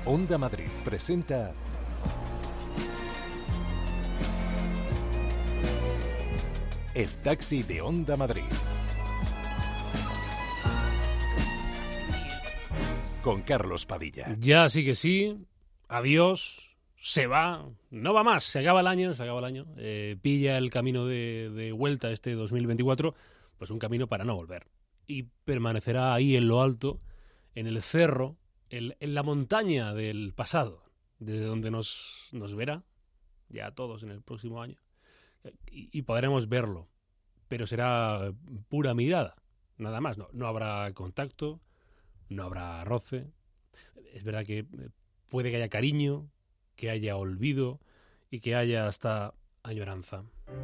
Onda Madrid presenta El Taxi de Onda Madrid. Con Carlos Padilla. Ya sí que sí, adiós, se va, no va más, se acaba el año, pilla el camino de vuelta este 2024, pues un camino para no volver. Y permanecerá ahí en lo alto, en el cerro, en la montaña del pasado, desde donde nos verá, ya todos en el próximo año, y podremos verlo, pero será pura mirada, nada más, no habrá contacto, no habrá roce. Es verdad que puede que haya cariño, que haya olvido y que haya hasta añoranza.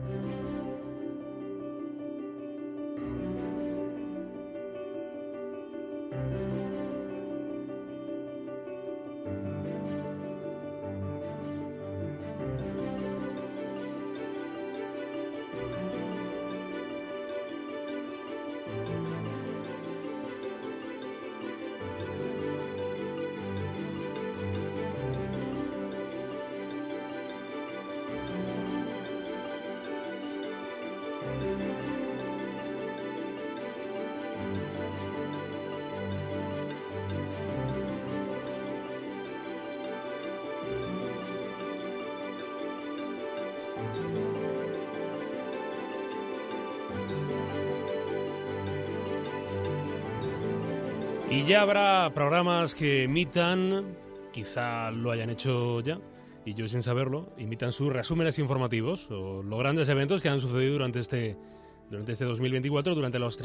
Y ya habrá programas que emitan, quizá lo hayan hecho ya, y yo sin saberlo, imitan sus resúmenes informativos o los grandes eventos que han sucedido durante este 2024, durante los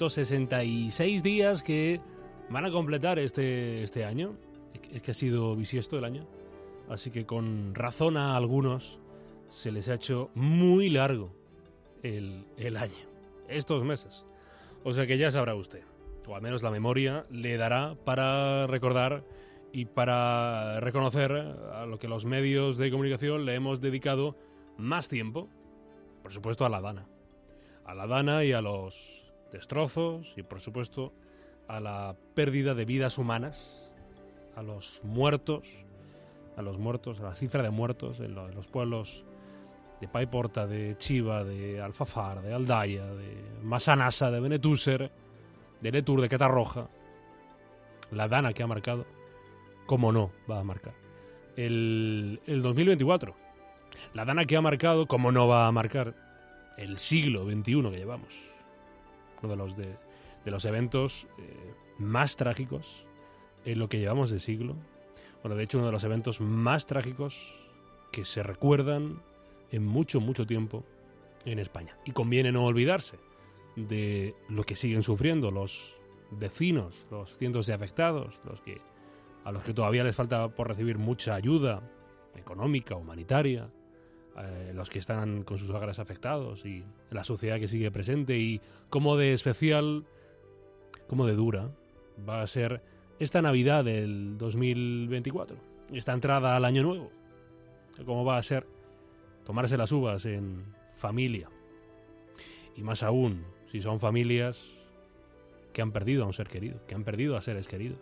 366 días que van a completar este año. Es que ha sido bisiesto el año, así que con razón a algunos se les ha hecho muy largo el año, estos meses. O sea que ya sabrá usted, o al menos la memoria le dará para recordar y para reconocer a lo que los medios de comunicación le hemos dedicado más tiempo, por supuesto a la Dana y a los destrozos y por supuesto a la pérdida de vidas humanas, a los muertos, a la cifra de muertos en los pueblos de Paiporta, de Chiva, de Alfafar, de Aldaya, de Massanassa, de Benetússer, de Netur, de Catarroja. La Dana que ha marcado, cómo no va a marcar el 2024. La Dana que ha marcado, cómo no va a marcar el siglo XXI que llevamos. Uno de los eventos más trágicos en lo que llevamos de siglo. Bueno, de hecho, uno de los eventos más trágicos que se recuerdan en mucho, mucho tiempo en España. Y conviene no olvidarse de lo que siguen sufriendo los vecinos, los cientos de afectados, a los que todavía les falta por recibir mucha ayuda económica, humanitaria, los que están con sus hogares afectados y la sociedad que sigue presente, y cómo de especial, cómo de dura va a ser esta Navidad del 2024, esta entrada al Año Nuevo, cómo va a ser tomarse las uvas en familia, y más aún si son familias que han perdido a un ser querido, que han perdido a seres queridos.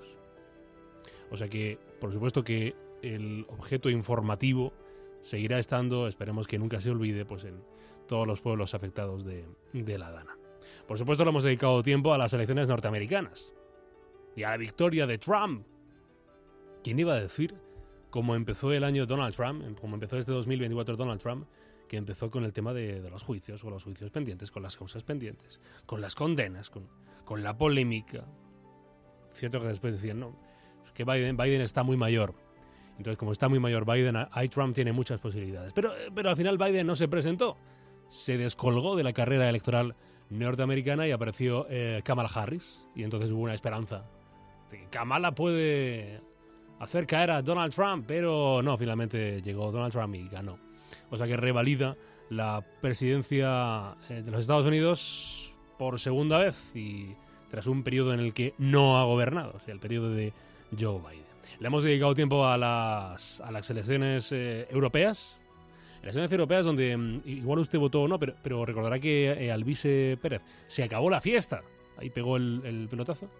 O sea que, por supuesto que el objeto informativo seguirá estando, esperemos que nunca se olvide, pues en todos los pueblos afectados de la Dana. Por supuesto, le hemos dedicado tiempo a las elecciones norteamericanas y a la victoria de Trump. ¿Quién iba a decir cómo empezó el año Donald Trump, cómo empezó este 2024 Donald Trump, que empezó con el tema de los juicios, o los juicios pendientes, con las causas pendientes, con las condenas, con la polémica? Cierto que después decían, no, es que Biden está muy mayor. Entonces, como está muy mayor Biden, ahí Trump tiene muchas posibilidades. Pero al final Biden no se presentó. Se descolgó de la carrera electoral norteamericana y apareció Kamala Harris. Y entonces hubo una esperanza de que Kamala puede hacer caer a Donald Trump. Pero no, finalmente llegó Donald Trump y ganó. O sea que revalida la presidencia de los Estados Unidos por segunda vez y tras un periodo en el que no ha gobernado, o sea, el periodo de Joe Biden. Le hemos dedicado tiempo a las elecciones europeas. Elecciones europeas donde igual usted votó o no, pero recordará que Alvise Pérez se acabó la fiesta. Ahí pegó el pelotazo.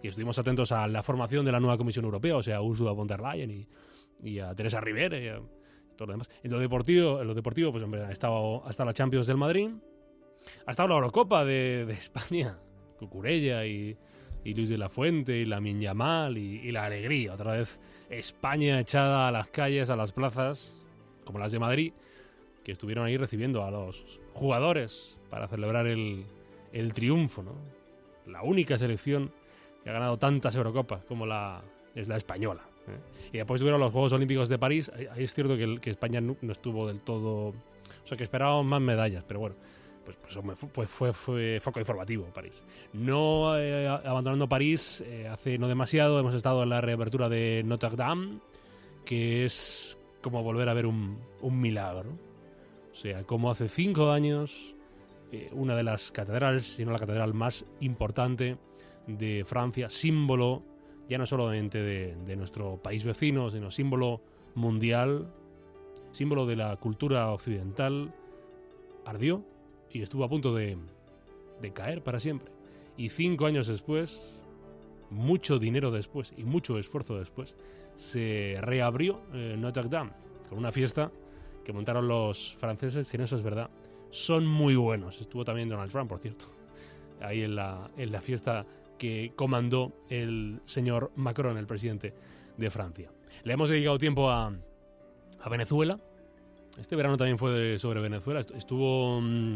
Y estuvimos atentos a la formación de la nueva Comisión Europea, o sea, a Ursula von der Leyen y a Teresa Rivera y a todo lo demás. En lo deportivo pues hombre, ha estado hasta la Champions del Madrid, ha estado la Eurocopa de España, Cucurella y Luis de la Fuente y Lamine Yamal y la alegría. Otra vez España echada a las calles, a las plazas, como las de Madrid, que estuvieron ahí recibiendo a los jugadores para celebrar el triunfo, ¿no? La única selección que ha ganado tantas Eurocopas como es la española, ¿eh? Y después tuvieron los Juegos Olímpicos de París. Ahí es cierto que España no estuvo del todo... O sea, que esperábamos más medallas, pero bueno, pues fue foco informativo París. No abandonando París, hace no demasiado hemos estado en la reapertura de Notre Dame, que es como volver a ver un milagro. O sea, como hace 5 años, una de las catedrales, si no la catedral más importante de Francia, símbolo ya no solamente de nuestro país vecino, sino símbolo mundial, símbolo de la cultura occidental, ardió y estuvo a punto de caer para siempre. Y 5 años después, mucho dinero después y mucho esfuerzo después, se reabrió Notre Dame con una fiesta que montaron los franceses, que en eso es verdad, son muy buenos. Estuvo también Donald Trump, por cierto, ahí en la fiesta que comandó el señor Macron, el presidente de Francia. Le hemos dedicado tiempo a Venezuela. Este verano también fue sobre Venezuela. Estuvo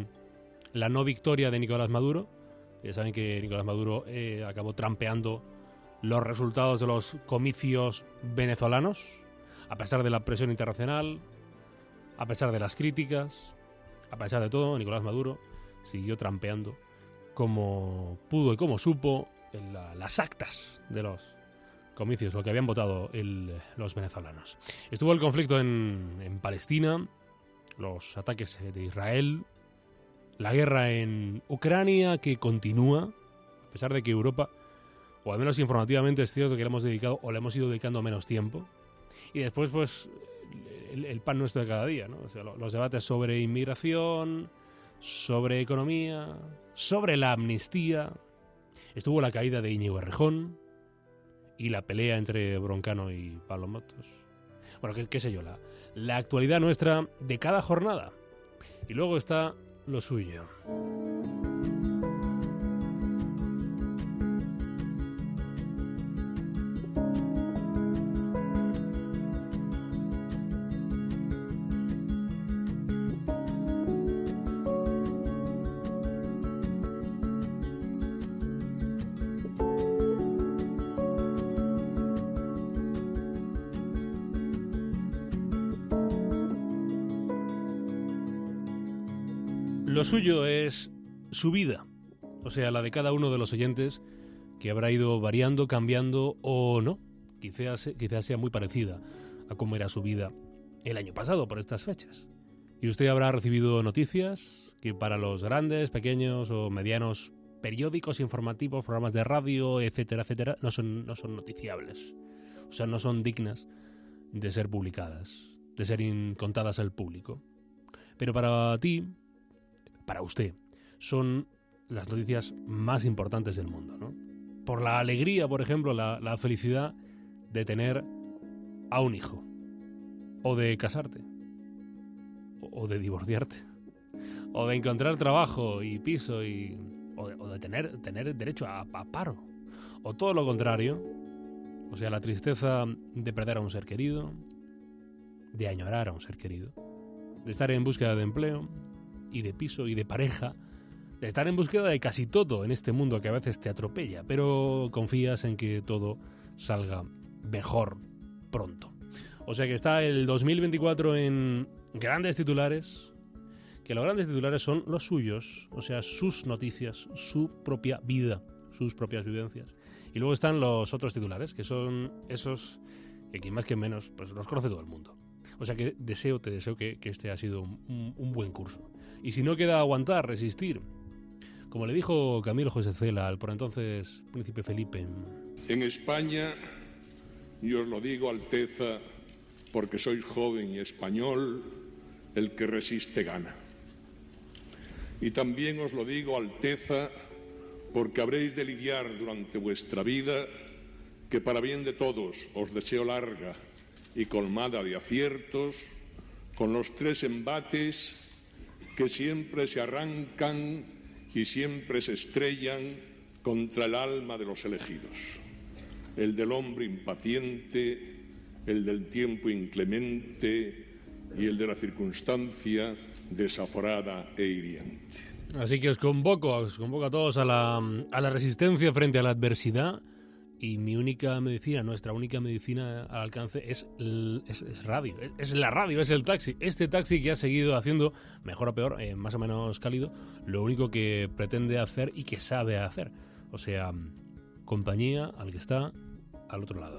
la no victoria de Nicolás Maduro. Ya saben que Nicolás Maduro acabó trampeando los resultados de los comicios venezolanos, a pesar de la presión internacional, a pesar de las críticas, a pesar de todo. Nicolás Maduro siguió trampeando como pudo y como supo en las actas de los comicios, lo que habían votado los venezolanos. Estuvo el conflicto en Palestina, los ataques de Israel, la guerra en Ucrania, que continúa, a pesar de que Europa, o al menos informativamente, es cierto que le hemos dedicado o le hemos ido dedicando menos tiempo. Y después, pues, el pan nuestro de cada día, ¿no? O sea, los debates sobre inmigración, sobre economía, sobre la amnistía. Estuvo la caída de Íñigo Errejón y la pelea entre Broncano y Pablo Motos. Bueno, qué sé yo, la actualidad nuestra de cada jornada. Y luego está lo suyo. Lo suyo es su vida, o sea, la de cada uno de los oyentes, que habrá ido variando, cambiando o no. Quizás sea muy parecida a cómo era su vida el año pasado por estas fechas. Y usted habrá recibido noticias que para los grandes, pequeños o medianos periódicos informativos, programas de radio, etcétera, etcétera, no son noticiables. O sea, no son dignas de ser publicadas, de ser contadas al público. Pero para ti, para usted, son las noticias más importantes del mundo, ¿no? Por la alegría, por ejemplo, la felicidad de tener a un hijo, o de casarte, o de divorciarte, o de encontrar trabajo y piso, o de tener derecho a paro, o todo lo contrario, o sea, la tristeza de perder a un ser querido, de añorar a un ser querido, de estar en búsqueda de empleo y de piso y de pareja, de estar en búsqueda de casi todo en este mundo que a veces te atropella, pero confías en que todo salga mejor pronto. O sea que está el 2024 en grandes titulares, que los grandes titulares son los suyos, o sea, sus noticias, su propia vida, sus propias vivencias. Y luego están los otros titulares, que son esos que más que menos pues los conoce todo el mundo. O sea que te deseo que este ha sido un buen curso. Y si no queda aguantar, resistir, como le dijo Camilo José Cela al por entonces príncipe Felipe. En España, y os lo digo, Alteza, porque sois joven y español, el que resiste gana. Y también os lo digo, Alteza, porque habréis de lidiar durante vuestra vida, que para bien de todos os deseo larga y colmada de aciertos, con los 3 embates que siempre se arrancan y siempre se estrellan contra el alma de los elegidos: el del hombre impaciente, el del tiempo inclemente y el de la circunstancia desaforada e hiriente. Así que os convoco a todos a la resistencia frente a la adversidad, y mi única medicina, nuestra única medicina al alcance es radio, es la radio, es el taxi. Este taxi que ha seguido haciendo, mejor o peor, más o menos cálido, lo único que pretende hacer y que sabe hacer. O sea, compañía al que está al otro lado.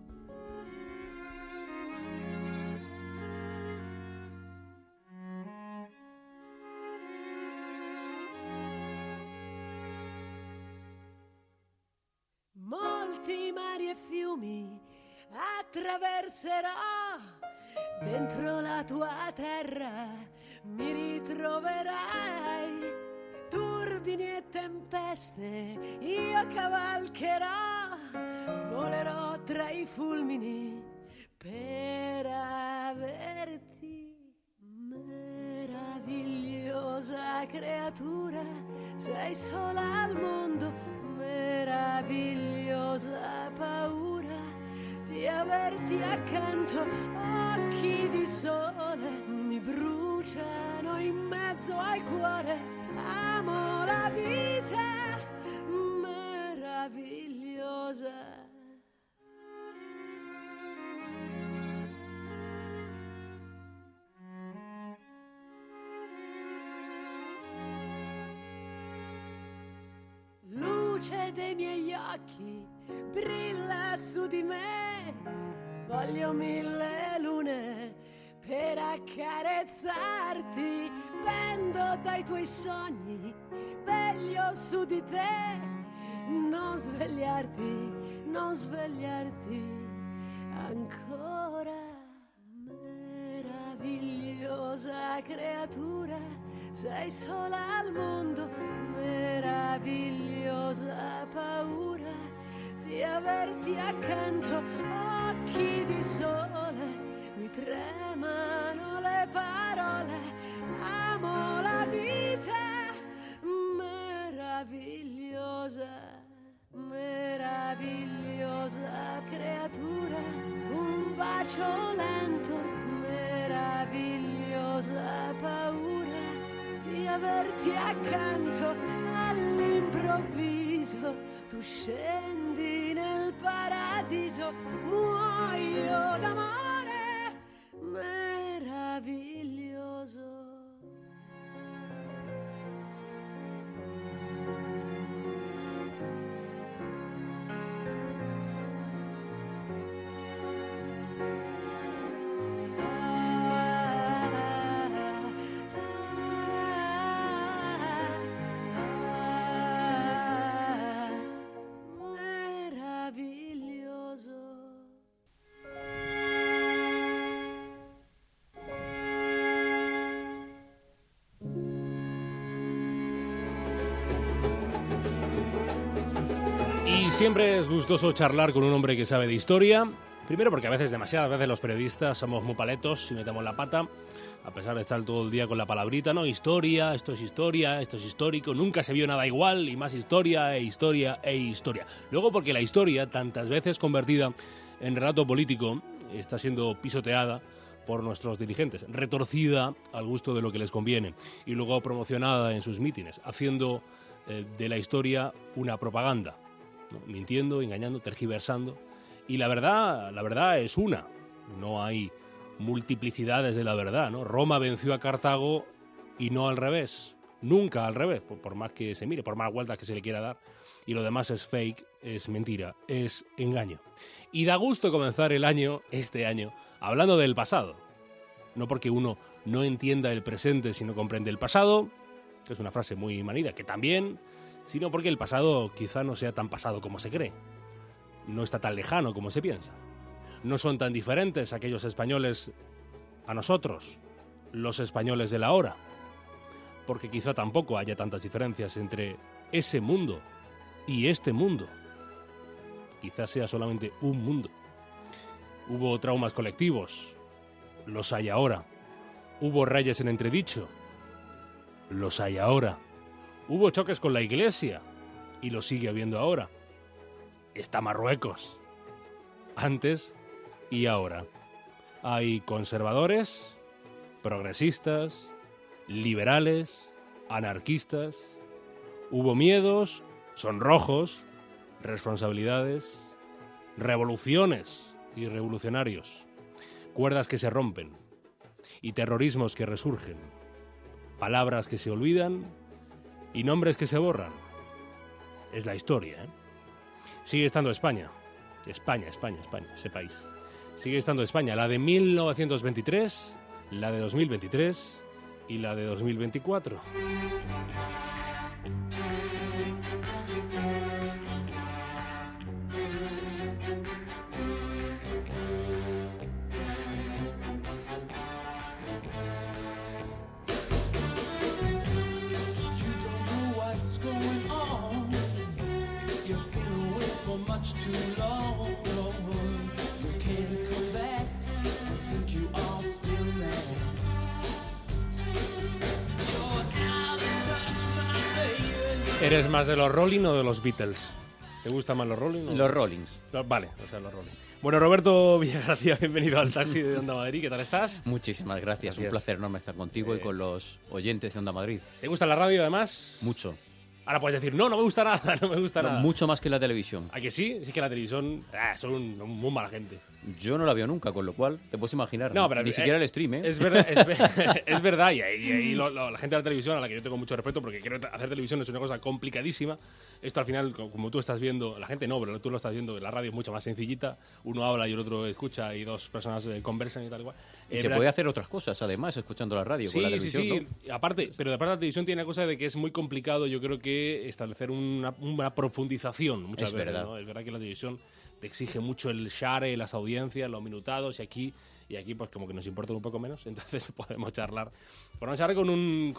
Molti mari e fiumi attraverserò, dentro la tua terra mi ritroverai. Turbini e tempeste io cavalcherò, volerò tra i fulmini per averti. Meravigliosa creatura, sei sola al mondo, meravigliosa paura di averti accanto. Occhi di sole mi bruciano in mezzo al cuore, amo la vita meravigliosa. Luce dei miei occhi brilla su di me, voglio 1000 lune per accarezzarti, pendo dai tuoi sogni, veglio su di te, non svegliarti, non svegliarti ancora. Meravigliosa creatura, sei sola al mondo, meravigliosa paura di averti accanto. Occhi di sole, mi tremano le parole, amo la vita meravigliosa, meravigliosa creatura, un bacio lento, meravigliosa paura di averti accanto. All'improvviso tu scendi nel paradiso, muoio d'amore meraviglioso. Siempre es gustoso charlar con un hombre que sabe de historia. Primero porque demasiadas veces los periodistas somos muy paletos y metemos la pata, a pesar de estar todo el día con la palabrita, ¿no? Historia, esto es histórico, nunca se vio nada igual, y más historia e historia e historia. Luego porque la historia, tantas veces convertida en relato político, está siendo pisoteada por nuestros dirigentes, retorcida al gusto de lo que les conviene, y luego promocionada en sus mítines, haciendo de la historia una propaganda, ¿no? Mintiendo, engañando, tergiversando. Y la verdad es una. No hay multiplicidades de la verdad, ¿no? Roma venció a Cartago y no al revés. Nunca al revés, por más que se mire, por más vueltas que se le quiera dar. Y lo demás es fake, es mentira, es engaño. Y da gusto comenzar el año, este año, hablando del pasado. No porque uno no entienda el presente si no comprende el pasado, que es una frase muy manida, que también, sino porque el pasado quizá no sea tan pasado como se cree. No está tan lejano como se piensa. No son tan diferentes aquellos españoles a nosotros, los españoles de la hora, porque quizá tampoco haya tantas diferencias entre ese mundo y este mundo. Quizás sea solamente un mundo. Hubo traumas colectivos, los hay ahora. Hubo rayas en entredicho, los hay ahora. Hubo choques con la Iglesia, y los sigue habiendo ahora. Está Marruecos, antes y ahora. Hay conservadores, progresistas, liberales, anarquistas. Hubo miedos, sonrojos, responsabilidades, revoluciones y revolucionarios, cuerdas que se rompen y terrorismos que resurgen, palabras que se olvidan y nombres que se borran. Es la historia, ¿eh? Sigue estando España, ese país. Sigue estando España, la de 1923, la de 2023 y la de 2024. ¿Eres más de los Rolling o de los Beatles? ¿Te gustan más los Rolling? Los Rollings. Vale, o sea, los Rolling. Bueno, Roberto Villagracia, bienvenido al Taxi de Onda Madrid. ¿Qué tal estás? Muchísimas gracias. Un placer enorme estar contigo y con los oyentes de Onda Madrid. ¿Te gusta la radio, además? Mucho. Ahora puedes decir, no me gusta nada, no me gusta nada. Mucho más que la televisión. ¿A que sí? Sí que la televisión son muy mala gente. Yo no la veo nunca, con lo cual te puedes imaginar. No, pero ni siquiera el stream, ¿eh? Es verdad, es verdad. Y ahí la gente de la televisión, a la que yo tengo mucho respeto, porque quiero hacer televisión es una cosa complicadísima. Esto al final, como tú estás viendo, la gente no, pero tú lo estás viendo, la radio es mucho más sencillita. Uno habla y el otro escucha y dos personas conversan y tal igual. Y se puede hacer otras cosas, además, escuchando la radio, con la televisión, sí. ¿no? Aparte la televisión tiene la cosa de que es muy complicado, yo creo que establecer una profundización muchas veces. Verdad. ¿no? Es verdad que la televisión te exige mucho el share, las audiencias, los minutados, y aquí pues como que nos importa un poco menos, entonces podemos charlar. Podemos charlar con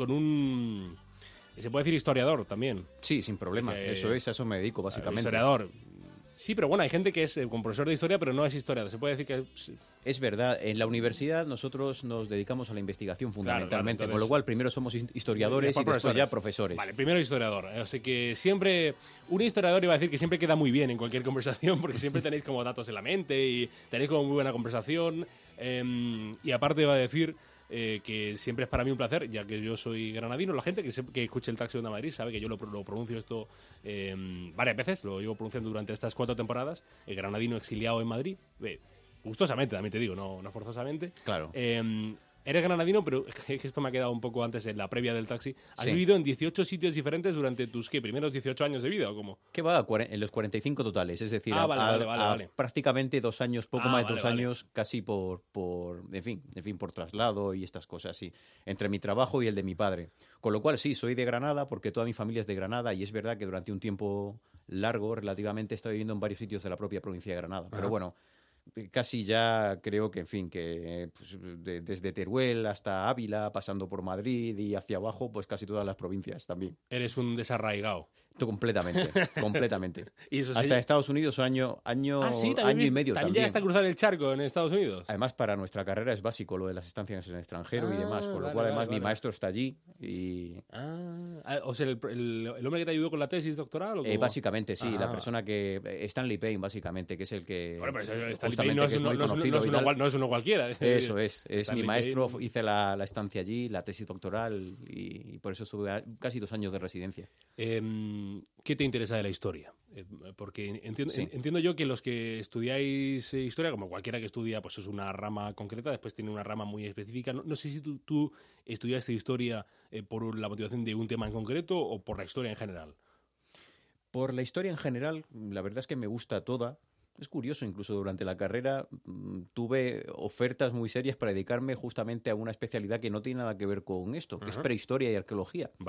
un se puede decir historiador también. Sí, sin problema. A eso me dedico, básicamente. Historiador. Sí, pero bueno, hay gente que es como profesor de historia, pero no es historiador. Se puede decir que es verdad. En la universidad nosotros nos dedicamos a la investigación fundamentalmente, claro, entonces, con lo cual primero somos historiadores y después ya profesores. Vale, primero historiador. Así que siempre, un historiador iba a decir que siempre queda muy bien en cualquier conversación, porque siempre tenéis como datos en la mente y tenéis como muy buena conversación. Y aparte iba a decir que siempre es para mí un placer, ya que yo soy granadino. La gente que escuche el Taxi de Onda Madrid sabe que yo lo pronuncio esto varias veces, lo llevo pronunciando durante estas 4 temporadas. El granadino exiliado en Madrid, gustosamente también te digo, no forzosamente. Claro. Eres granadino, pero es que esto me ha quedado un poco antes en la previa del Taxi. ¿Has vivido en 18 sitios diferentes durante tus primeros 18 años de vida o cómo? ¿Qué va? En los 45 totales, es decir, vale. prácticamente 2 años, poco más de 2 años, casi por por traslado y estas cosas, sí, entre mi trabajo y el de mi padre. Con lo cual sí, soy de Granada porque toda mi familia es de Granada y es verdad que durante un tiempo largo, relativamente, he estado viviendo en varios sitios de la propia provincia de Granada. Pero bueno, casi ya creo que, pues, desde Teruel hasta Ávila, pasando por Madrid y hacia abajo, pues casi todas las provincias también. Eres un desarraigado. Completamente. ¿Y eso hasta Estados Unidos, año y medio también. ¿Llegaste a cruzar el charco en Estados Unidos? Además, para nuestra carrera es básico lo de las estancias en el extranjero y demás, con lo cual además mi maestro está allí y... O sea, el hombre que te ayudó con la tesis doctoral, ¿o cómo? Básicamente, sí, la persona que... Stanley Payne, básicamente, que es el que... Bueno, pero Stanley Payne no es uno cualquiera. Eso es mi maestro, hice la estancia allí, la tesis doctoral y por eso estuve casi 2 años de residencia. ¿Qué te interesa de la historia? Porque entiendo yo que los que estudiáis historia, como cualquiera que estudia, pues es una rama concreta, después tiene una rama muy específica. No sé si tú estudiaste historia por la motivación de un tema en concreto o por la historia en general. Por la historia en general, la verdad es que me gusta toda. Es curioso, incluso durante la carrera tuve ofertas muy serias para dedicarme justamente a una especialidad que no tiene nada que ver con esto, que es prehistoria y arqueología. Vale.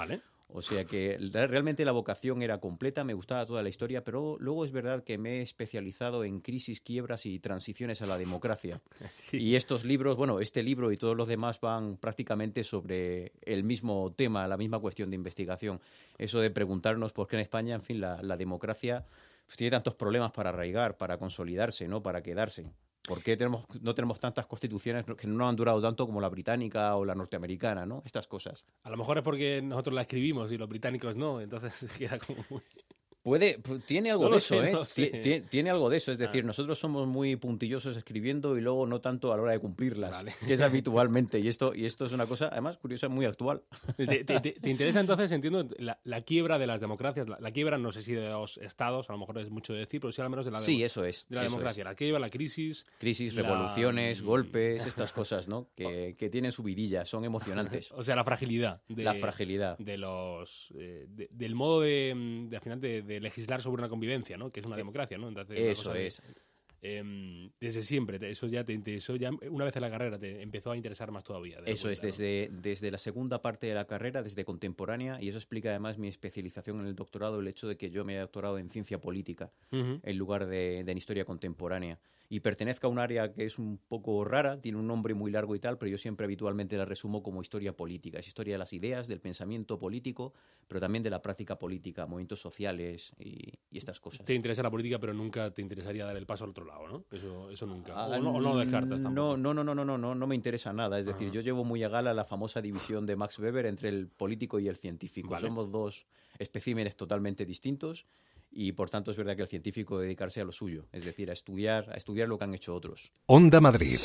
O sea que realmente la vocación era completa, me gustaba toda la historia, pero luego es verdad que me he especializado en crisis, quiebras y transiciones a la democracia. Sí. Y estos libros, bueno, este libro y todos los demás van prácticamente sobre el mismo tema, la misma cuestión de investigación. Eso de preguntarnos por qué en España, en fin, la democracia pues, tiene tantos problemas para arraigar, para consolidarse, ¿no? Para quedarse. ¿Por qué no tenemos tantas constituciones que no han durado tanto como la británica o la norteamericana, ¿no? Estas cosas. A lo mejor es porque nosotros la escribimos y los británicos no, entonces queda como muy... Tiene algo No de lo eso, sé, ¿eh? no lo sé. Tiene algo de eso, es decir, nosotros somos muy puntillosos escribiendo y luego no tanto a la hora de cumplirlas, Vale. que es habitualmente. Y esto es una cosa, además, curiosa, muy actual. ¿Te interesa entonces, entiendo, la quiebra de las democracias? La quiebra, no sé si de los estados, a lo mejor es mucho decir, pero sí al menos de la, Sí, eso es. de la democracia. La quiebra, la crisis... Crisis, revoluciones, golpes, estas cosas, ¿no? Que tienen su vidilla, son emocionantes. O sea, la fragilidad. La fragilidad. De los, del modo al final de legislar sobre una convivencia, ¿no? Que es una democracia, ¿no? Entonces, Eso es. Desde siempre, eso ya una vez en la carrera te empezó a interesar más todavía. Eso es, ¿no? desde la segunda parte de la carrera, desde contemporánea, y eso explica además mi especialización en el doctorado, el hecho de que yo me he doctorado en ciencia política en lugar de en historia contemporánea. Y pertenezco a un área que es un poco rara, tiene un nombre muy largo y tal, pero yo siempre habitualmente la resumo como historia política. Es historia de las ideas, del pensamiento político, pero también de la práctica política, movimientos sociales y estas cosas. Te interesa la política, pero nunca te interesaría dar el paso al otro lado, ¿no? Eso nunca. O no lo descartas tampoco. No me interesa nada. Es decir, yo llevo muy a gala la famosa división de Max Weber entre el político y el científico. Vale. Somos dos especímenes totalmente distintos. Y por tanto es verdad que el científico debe dedicarse a lo suyo, es decir, a estudiar lo que han hecho otros. Onda Madrid.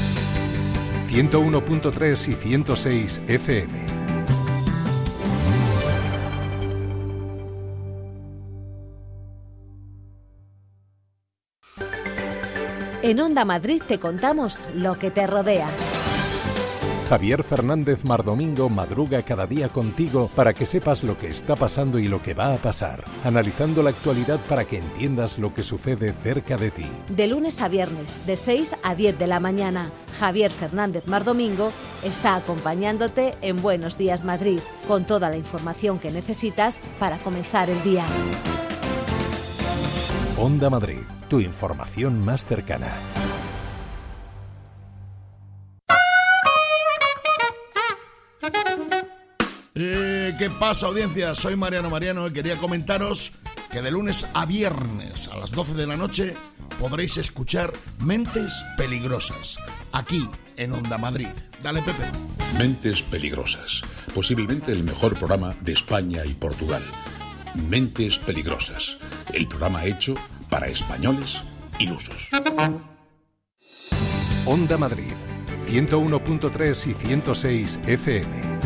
101.3 y 106 FM. En Onda Madrid te contamos lo que te rodea. Javier Fernández Mardomingo madruga cada día contigo para que sepas lo que está pasando y lo que va a pasar, analizando la actualidad para que entiendas lo que sucede cerca de ti. De lunes a viernes, de 6 a 10 de la mañana, Javier Fernández Mardomingo está acompañándote en Buenos Días Madrid, con toda la información que necesitas para comenzar el día. Onda Madrid, tu información más cercana. ¿Qué pasa, audiencia? Soy Mariano y quería comentaros que de lunes a viernes a las 12 de la noche podréis escuchar Mentes Peligrosas, aquí en Onda Madrid. Dale, Pepe. Mentes Peligrosas, posiblemente el mejor programa de España y Portugal. Mentes Peligrosas, el programa hecho para españoles ilusos. Onda Madrid, 101.3 y 106 FM.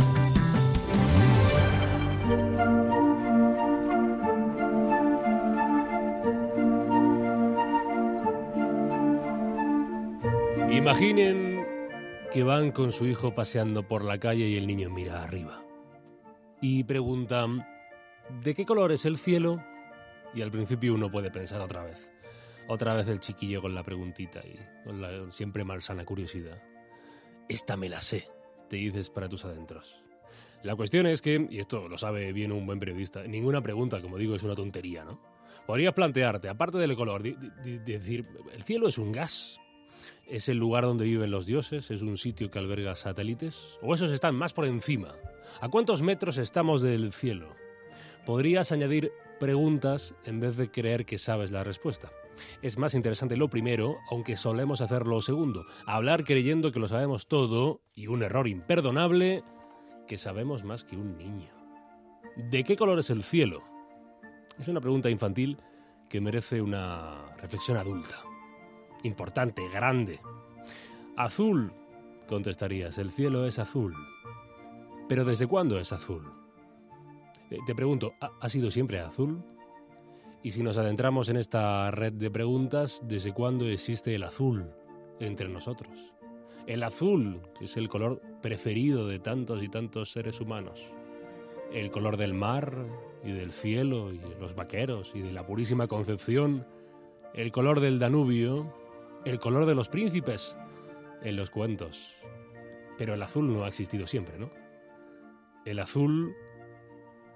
Imaginen que van con su hijo paseando por la calle y el niño mira arriba. Y preguntan, ¿de qué color es el cielo? Y al principio uno puede pensar otra vez el chiquillo con la preguntita y con la siempre malsana curiosidad. Esta me la sé, te dices para tus adentros. La cuestión es que, y esto lo sabe bien un buen periodista, ninguna pregunta, como digo, es una tontería, ¿no? Podrías plantearte, aparte del color, decir, ¿el cielo es un gas? ¿Es el lugar donde viven los dioses? ¿Es un sitio que alberga satélites? ¿O esos están más por encima? ¿A cuántos metros estamos del cielo? Podrías añadir preguntas en vez de creer que sabes la respuesta. Es más interesante lo primero, aunque solemos hacer lo segundo. Hablar creyendo que lo sabemos todo, y un error imperdonable, que sabemos más que un niño. ¿De qué color es el cielo? Es una pregunta infantil que merece una reflexión adulta. Importante, grande. Azul, contestarías, el cielo es azul. ¿Pero desde cuándo es azul? Te pregunto, ¿ha sido siempre azul? Y si nos adentramos en esta red de preguntas, ¿desde cuándo existe el azul entre nosotros? El azul, que es el color preferido de tantos y tantos seres humanos. El color del mar y del cielo y de los vaqueros y de la Purísima Concepción. El color del Danubio. El color de los príncipes en los cuentos. Pero el azul no ha existido siempre, ¿no? El azul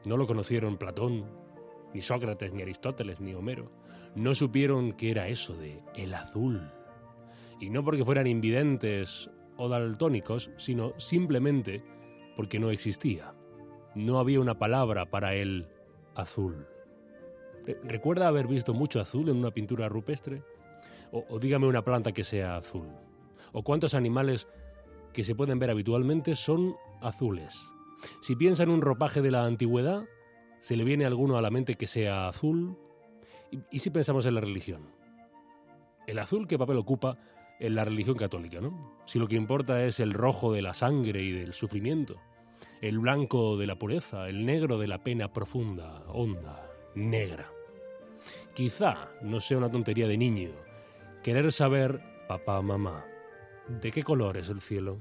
No lo conocieron Platón, ni Sócrates, ni Aristóteles, ni Homero. No supieron qué era eso de el azul. Y no porque fueran invidentes o daltónicos, sino simplemente porque no existía. No había una palabra para el azul. ¿Recuerda haber visto mucho azul en una pintura rupestre? O dígame una planta que sea azul. ¿O cuántos animales que se pueden ver habitualmente son azules? Si piensa en un ropaje de la antigüedad, ¿se le viene alguno a la mente que sea azul? ¿Y si pensamos en la religión? El azul, ¿qué papel ocupa en la religión católica, no? Si lo que importa es el rojo de la sangre y del sufrimiento, el blanco de la pureza, el negro de la pena profunda, honda, negra. Quizá no sea una tontería de niño querer saber, papá, mamá, ¿de qué color es el cielo?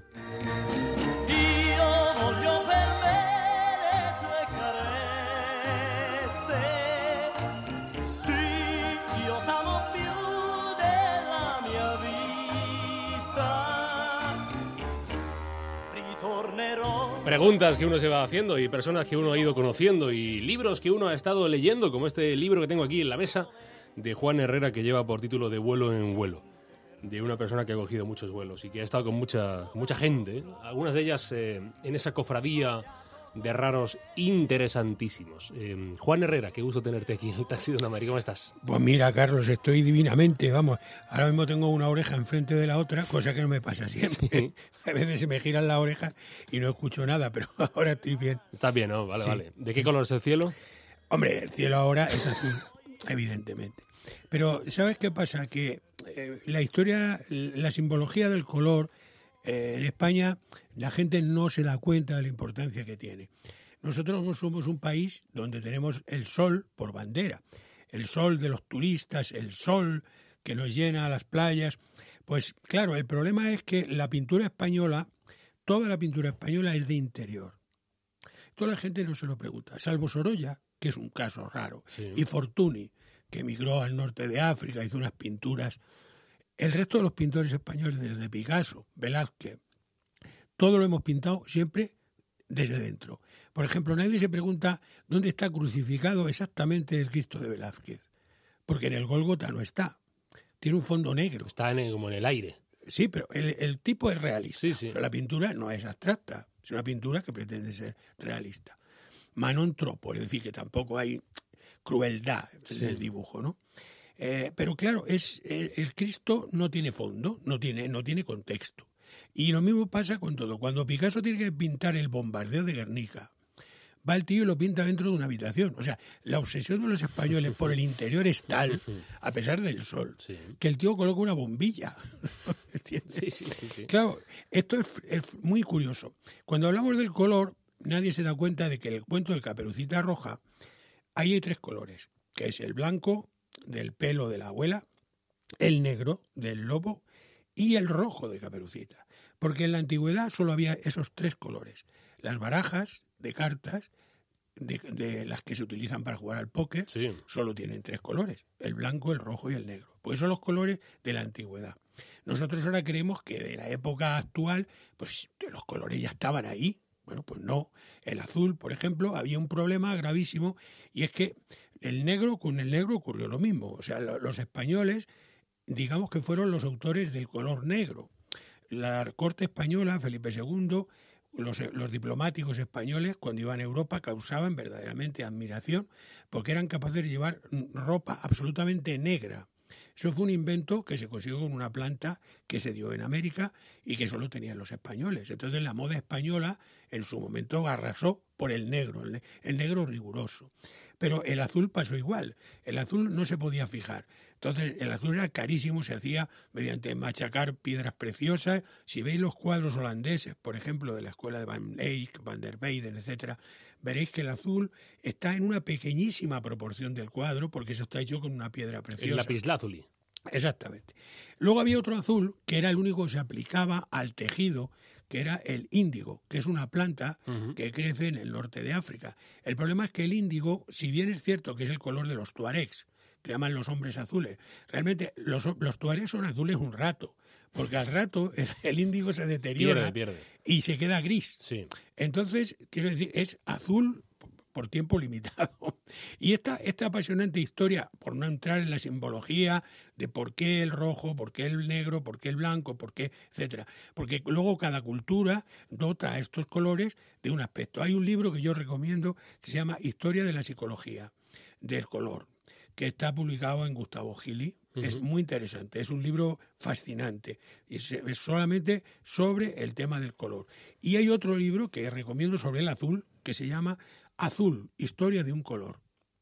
Preguntas que uno se va haciendo y personas que uno ha ido conociendo y libros que uno ha estado leyendo, como este libro que tengo aquí en la mesa de Juan Herrera, que lleva por título De vuelo en vuelo, de una persona que ha cogido muchos vuelos y que ha estado con mucha gente, algunas de ellas en esa cofradía de raros interesantísimos. Juan Herrera, qué gusto tenerte aquí en el Taxi de una Madrid. ¿Cómo estás? Pues mira, Carlos, estoy divinamente, vamos. Ahora mismo tengo una oreja enfrente de la otra, cosa que no me pasa siempre. Sí. A veces se me giran las orejas y no escucho nada, pero ahora estoy bien. Estás bien, ¿no? Vale, sí. Vale. ¿De qué color es el cielo? Hombre, el cielo ahora es azul, evidentemente. Pero ¿sabes qué pasa? Que la historia, la simbología del color, en España la gente no se da cuenta de la importancia que tiene. Nosotros no somos un país donde tenemos el sol por bandera, el sol de los turistas, el sol que nos llena las playas. Pues claro, el problema es que la pintura española, toda la pintura española es de interior. Toda la gente no se lo pregunta, salvo Sorolla, que es un caso raro, sí, y Fortuny, que emigró al norte de África, hizo unas pinturas. El resto de los pintores españoles, desde Picasso, Velázquez, todo lo hemos pintado siempre desde dentro. Por ejemplo, nadie se pregunta dónde está crucificado exactamente el Cristo de Velázquez, porque en el Gólgota no está. Tiene un fondo negro. Está como en el aire. Sí, pero el tipo es realista. Sí, sí. O sea, la pintura no es abstracta, es una pintura que pretende ser realista. Manon tropo, es decir, que tampoco hay crueldad en el dibujo, ¿no? Pero claro, el Cristo no tiene fondo, no tiene contexto. Y lo mismo pasa con todo. Cuando Picasso tiene que pintar el bombardeo de Guernica, va el tío y lo pinta dentro de una habitación. O sea, la obsesión de los españoles por el interior es tal, a pesar del sol, sí, que el tío coloca una bombilla. ¿Entiendes? Sí. Claro, esto es muy curioso. Cuando hablamos del color, nadie se da cuenta de que en el cuento de Caperucita Roja ahí hay 3 colores, que es el blanco del pelo de la abuela, el negro del lobo y el rojo de Caperucita. Porque en la antigüedad solo había esos 3 colores. Las barajas de cartas, de las que se utilizan para jugar al póker, sí, solo tienen 3 colores, el blanco, el rojo y el negro. Pues son los colores de la antigüedad. Nosotros ahora creemos que de la época actual, pues los colores ya estaban ahí. Bueno, pues no. El azul, por ejemplo, había un problema gravísimo y es que con el negro ocurrió lo mismo. O sea, los españoles, digamos que fueron los autores del color negro. La corte española, Felipe II, los diplomáticos españoles, cuando iban a Europa, causaban verdaderamente admiración porque eran capaces de llevar ropa absolutamente negra. Eso fue un invento que se consiguió con una planta que se dio en América y que solo tenían los españoles. Entonces la moda española en su momento arrasó por el negro, el negro riguroso. Pero el azul pasó igual. El azul no se podía fijar. Entonces el azul era carísimo, se hacía mediante machacar piedras preciosas. Si veis los cuadros holandeses, por ejemplo, de la escuela de Van Eyck, Van der Weyden, etcétera, veréis que el azul está en una pequeñísima proporción del cuadro porque eso está hecho con una piedra preciosa. El lapislázuli. Exactamente. Luego había otro azul que era el único que se aplicaba al tejido, que era el índigo, que es una planta que crece en el norte de África. El problema es que el índigo, si bien es cierto que es el color de los tuaregs, que llaman los hombres azules, realmente los tuaregs son azules un rato, porque al rato el índigo se deteriora pierde. Y se queda gris. Sí. Entonces, quiero decir, es azul por tiempo limitado. Y esta apasionante historia, por no entrar en la simbología de por qué el rojo, por qué el negro, por qué el blanco, por qué, etcétera. Porque luego cada cultura dota a estos colores de un aspecto. Hay un libro que yo recomiendo que se llama Historia de la psicología del color, que está publicado en Gustavo Gili. Es muy interesante, es un libro fascinante, es solamente sobre el tema del color. Y hay otro libro que recomiendo sobre el azul, que se llama Azul, Historia de un color.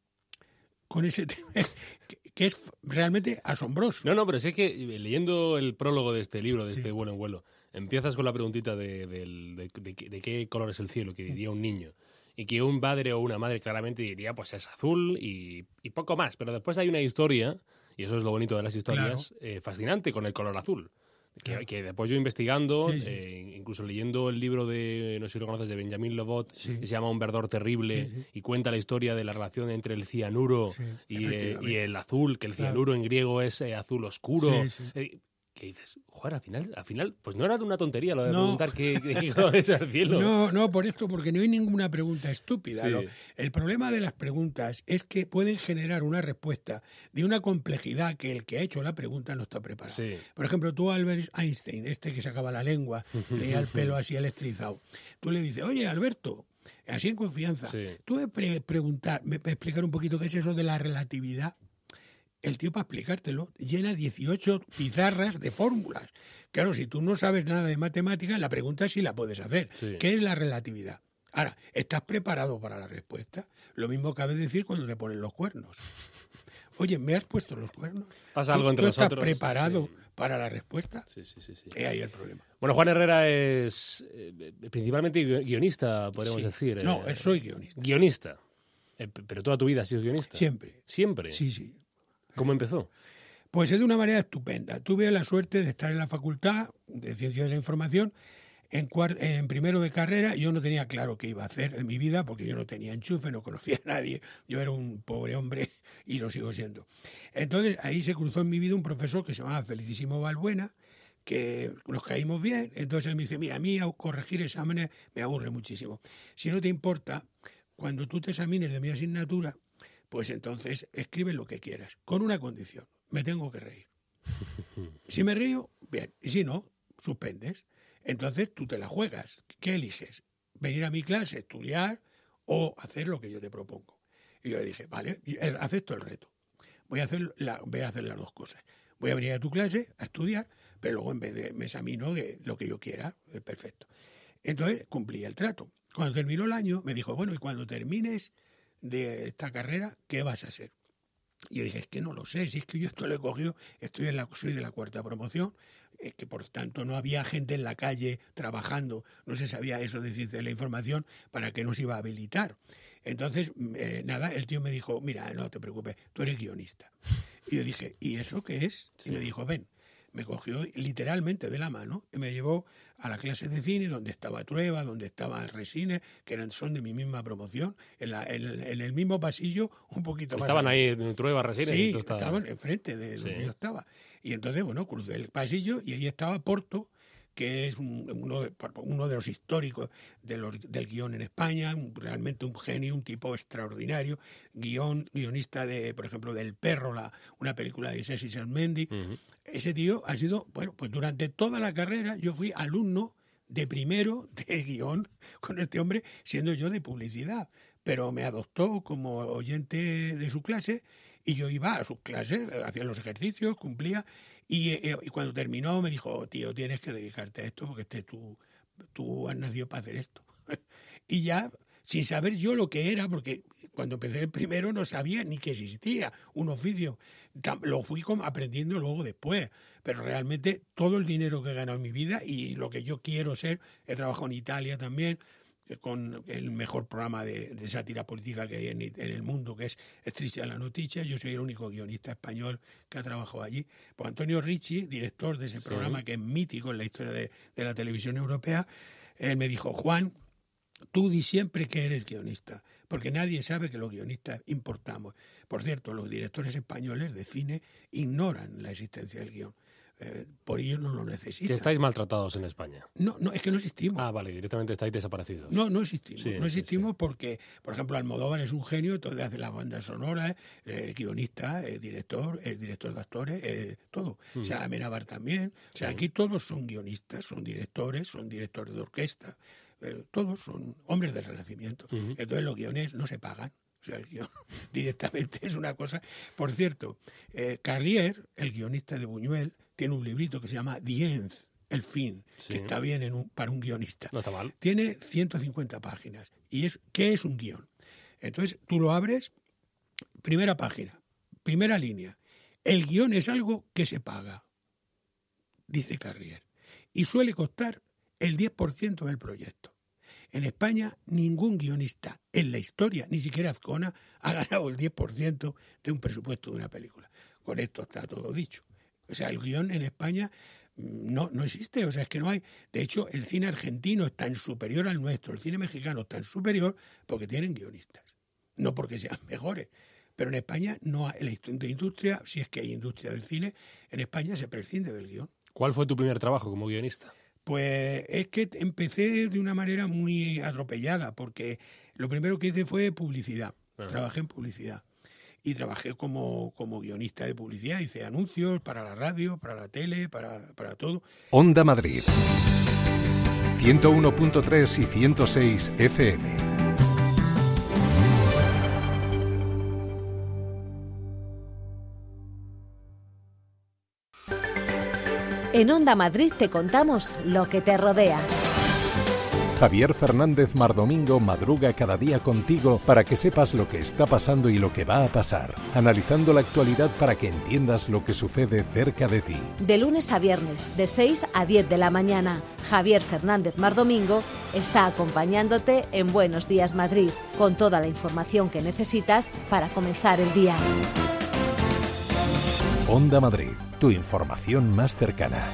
Con ese tema, que es realmente asombroso. No, pero sí que leyendo el prólogo de este libro, de este Vuelo en Vuelo, empiezas con la preguntita de qué color es el cielo, que diría un niño. Y que un padre o una madre claramente diría, pues es azul y poco más. Pero después hay una historia, y eso es lo bonito de las historias, fascinante con el color azul. Que después yo investigando, incluso leyendo el libro de, no sé si lo conoces, de Benjamin Lobot, que se llama Un verdor terrible, y cuenta la historia de la relación entre el cianuro y el azul, que el cianuro en griego es azul oscuro. ¿Qué dices? Joder, al final, pues no era una tontería lo de preguntar qué color es el cielo. No, porque no hay ninguna pregunta estúpida. El problema de las preguntas es que pueden generar una respuesta de una complejidad que el que ha hecho la pregunta no está preparado. Por ejemplo, tú, Albert Einstein, que sacaba la lengua, tenía el pelo así electrizado, tú le dices, oye, Alberto, así en confianza, tú me explicar un poquito qué es eso de la relatividad. El tío, para explicártelo, llena 18 pizarras de fórmulas. Claro, si tú no sabes nada de matemáticas, la pregunta sí la puedes hacer. ¿Qué es la relatividad? Ahora, ¿estás preparado para la respuesta? Lo mismo cabe decir cuando te ponen los cuernos. Oye, ¿me has puesto los cuernos? ¿Pasa algo entre nosotros? ¿Estás preparado para la respuesta? Sí. Ahí el problema. Bueno, Juan Herrera es principalmente guionista, podríamos decir. No, soy guionista. Guionista. ¿Pero toda tu vida has sido guionista? Siempre. ¿Siempre? Sí. ¿Cómo empezó? Pues es de una manera estupenda. Tuve la suerte de estar en la Facultad de Ciencias de la Información en primero de carrera. Yo no tenía claro qué iba a hacer en mi vida porque yo no tenía enchufe, no conocía a nadie. Yo era un pobre hombre y lo sigo siendo. Entonces ahí se cruzó en mi vida un profesor que se llamaba Felicísimo Balbuena, que nos caímos bien. Entonces él me dice, mira, a mí corregir exámenes me aburre muchísimo. Si no te importa, cuando tú te examines de mi asignatura, pues entonces escribe lo que quieras, con una condición, me tengo que reír. Si me río, bien, y si no, suspendes. Entonces tú te la juegas. ¿Qué eliges? ¿Venir a mi clase, estudiar o hacer lo que yo te propongo? Y yo le dije, vale, acepto el reto. Voy a hacer las dos cosas. Voy a venir a tu clase a estudiar, pero luego en vez de me examino de lo que yo quiera, perfecto. Entonces cumplí el trato. Cuando terminó el año, me dijo, bueno, y cuando termines de esta carrera, ¿qué vas a hacer? Y yo dije, es que no lo sé, si es que yo esto lo he cogido, soy de la cuarta promoción, que por tanto no había gente en la calle trabajando, no se sabía eso de ciencia de la información para que nos iba a habilitar. Entonces, el tío me dijo, mira, no te preocupes, tú eres guionista. Y yo dije, ¿y eso qué es? Y me dijo, ven. Me cogió literalmente de la mano y me llevó a la clase de cine donde estaba Trueba, donde estaba Resines, que son de mi misma promoción, en el mismo pasillo, un poquito más. ¿Estaban ahí Trueba, Resines? Sí, estaban enfrente de donde yo estaba. Y entonces, crucé el pasillo y ahí estaba Porto, que es uno de los históricos del guión en España, realmente un genio, un tipo extraordinario, guionista por ejemplo, del Perro, una película de Ceci Salmendi. Ese tío ha sido, pues durante toda la carrera yo fui alumno de primero de guión con este hombre, siendo yo de publicidad, pero me adoptó como oyente de su clase y yo iba a sus clases, hacía los ejercicios, cumplía. Y cuando terminó me dijo, tío, tienes que dedicarte a esto porque tú has nacido para hacer esto. Y ya, sin saber yo lo que era, porque cuando empecé el primero no sabía ni que existía un oficio. Lo fui aprendiendo luego después. Pero realmente todo el dinero que he ganado en mi vida y lo que yo quiero ser, he trabajado en Italia también, con el mejor programa de sátira política que hay en el mundo, que es Striscia la Noticia. Yo soy el único guionista español que ha trabajado allí. Pues Antonio Ricci, director de ese programa que es mítico en la historia de la televisión europea, él me dijo, Juan, tú di siempre que eres guionista, porque nadie sabe que los guionistas importamos. Por cierto, los directores españoles de cine ignoran la existencia del guión. por ello no lo necesitan. Que estáis maltratados en España. No, es que no existimos. Ah, vale, directamente estáis desaparecidos. No existimos. Sí, no existimos sí. Porque, por ejemplo, Almodóvar es un genio, entonces hace las bandas sonoras, guionista, director de actores, todo. O sea, Amenábar también. O sea, aquí todos son guionistas, son directores de orquesta. Todos son hombres del Renacimiento. Entonces los guiones no se pagan. O sea, el guión directamente es una cosa... Por cierto, Carrier, el guionista de Buñuel, tiene un librito que se llama The End, el fin, que está bien para un guionista. No está mal. Tiene 150 páginas. ¿Y qué es un guión? Entonces, tú lo abres, primera página, primera línea. El guión es algo que se paga, dice Carrier, y suele costar el 10% del proyecto. En España, ningún guionista en la historia, ni siquiera Azcona, ha ganado el 10% de un presupuesto de una película. Con esto está todo dicho. O sea, el guión en España no existe, o sea, es que no hay. De hecho, el cine argentino es tan superior al nuestro, el cine mexicano es tan superior porque tienen guionistas, no porque sean mejores. Pero en España no hay, de industria, si es que hay industria del cine, en España se prescinde del guión. ¿Cuál fue tu primer trabajo como guionista? Pues es que empecé de una manera muy atropellada, porque lo primero que hice fue publicidad. Trabajé en publicidad. Y trabajé como guionista de publicidad. Hice anuncios para la radio, para la tele, para todo. Onda Madrid. 101.3 y 106 FM. En Onda Madrid te contamos lo que te rodea. Javier Fernández Mardomingo madruga cada día contigo para que sepas lo que está pasando y lo que va a pasar, analizando la actualidad para que entiendas lo que sucede cerca de ti. De lunes a viernes, de 6 a 10 de la mañana, Javier Fernández Mardomingo está acompañándote en Buenos Días Madrid, con toda la información que necesitas para comenzar el día. Onda Madrid, tu información más cercana.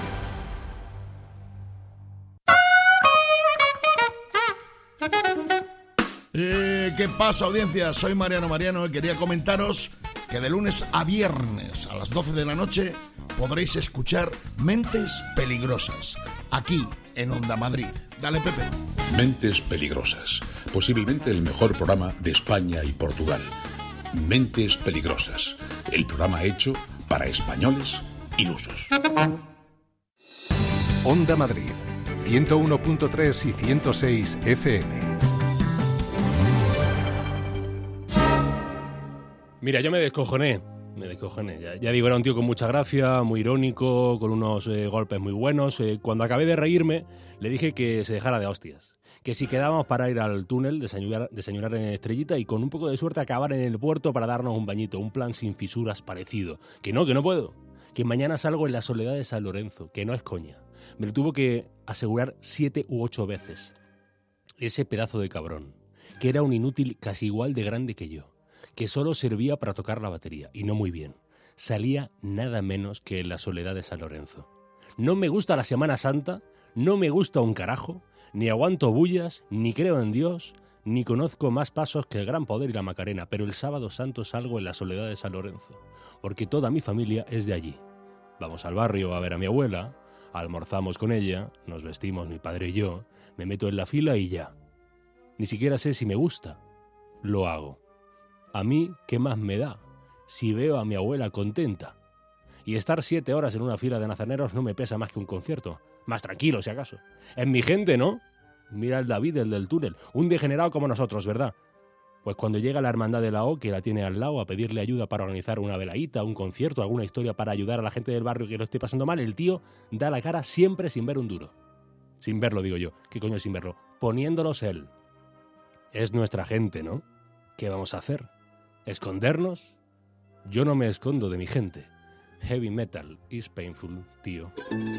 ¿Qué pasa, audiencia? Soy Mariano y quería comentaros que de lunes a viernes a las 12 de la noche podréis escuchar Mentes Peligrosas, aquí en Onda Madrid. Dale, Pepe. Mentes Peligrosas, posiblemente el mejor programa de España y Portugal. Mentes Peligrosas, el programa hecho para españoles ilusos. Onda Madrid, 101.3 y 106 FM. Mira, yo me descojoné. Ya digo, era un tío con mucha gracia, muy irónico, con unos golpes muy buenos. Cuando acabé de reírme, le dije que se dejara de hostias. Que si quedábamos para ir al túnel, desayunar en Estrellita y con un poco de suerte acabar en el puerto para darnos un bañito, un plan sin fisuras parecido. Que no puedo. Que mañana salgo en la Soledad de San Lorenzo, que no es coña. Me lo tuvo que asegurar 7 u 8 veces. Ese pedazo de cabrón, que era un inútil casi igual de grande que yo, que solo servía para tocar la batería, y no muy bien. Salía nada menos que en la Soledad de San Lorenzo. No me gusta la Semana Santa, no me gusta un carajo, ni aguanto bullas, ni creo en Dios, ni conozco más pasos que el Gran Poder y la Macarena, pero el Sábado Santo salgo en la Soledad de San Lorenzo, porque toda mi familia es de allí. Vamos al barrio a ver a mi abuela, almorzamos con ella, nos vestimos mi padre y yo, me meto en la fila y ya. Ni siquiera sé si me gusta. Lo hago. A mí, ¿qué más me da si veo a mi abuela contenta? Y estar 7 horas en una fila de nazarenos no me pesa más que un concierto. Más tranquilo, si acaso. Es mi gente, ¿no? Mira el David, el del túnel. Un degenerado como nosotros, ¿verdad? Pues cuando llega la hermandad de la O, que la tiene al lado, a pedirle ayuda para organizar una velaíta, un concierto, alguna historia para ayudar a la gente del barrio que lo esté pasando mal, el tío da la cara siempre sin ver un duro. Sin verlo, digo yo. ¿Qué coño sin verlo? Poniéndolos él. Es nuestra gente, ¿no? ¿Qué vamos a hacer? ¿Escondernos? Yo no me escondo de mi gente. Heavy metal is painful, tío.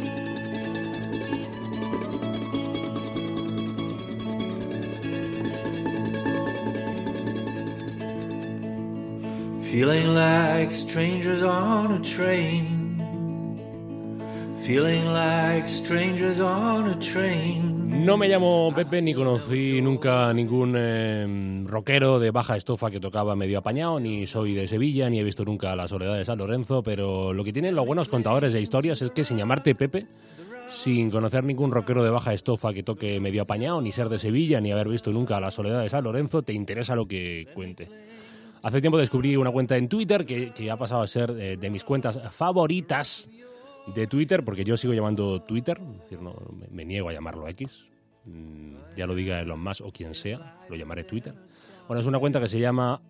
Feeling like strangers on a train. Feeling like strangers on a train. No me llamo Pepe ni conocí nunca ningún rockero de baja estofa que tocaba medio apañado, ni soy de Sevilla, ni he visto nunca La Soledad de San Lorenzo, pero lo que tienen los buenos contadores de historias es que sin llamarte Pepe, sin conocer ningún rockero de baja estofa que toque medio apañado, ni ser de Sevilla, ni haber visto nunca La Soledad de San Lorenzo, te interesa lo que cuente. Hace tiempo descubrí una cuenta en Twitter que ha pasado a ser de mis cuentas favoritas de Twitter, porque yo sigo llamando Twitter, es decir, no, me niego a llamarlo X, ya lo diga Elon Musk o quien sea, lo llamaré Twitter. Bueno, es una cuenta que se llama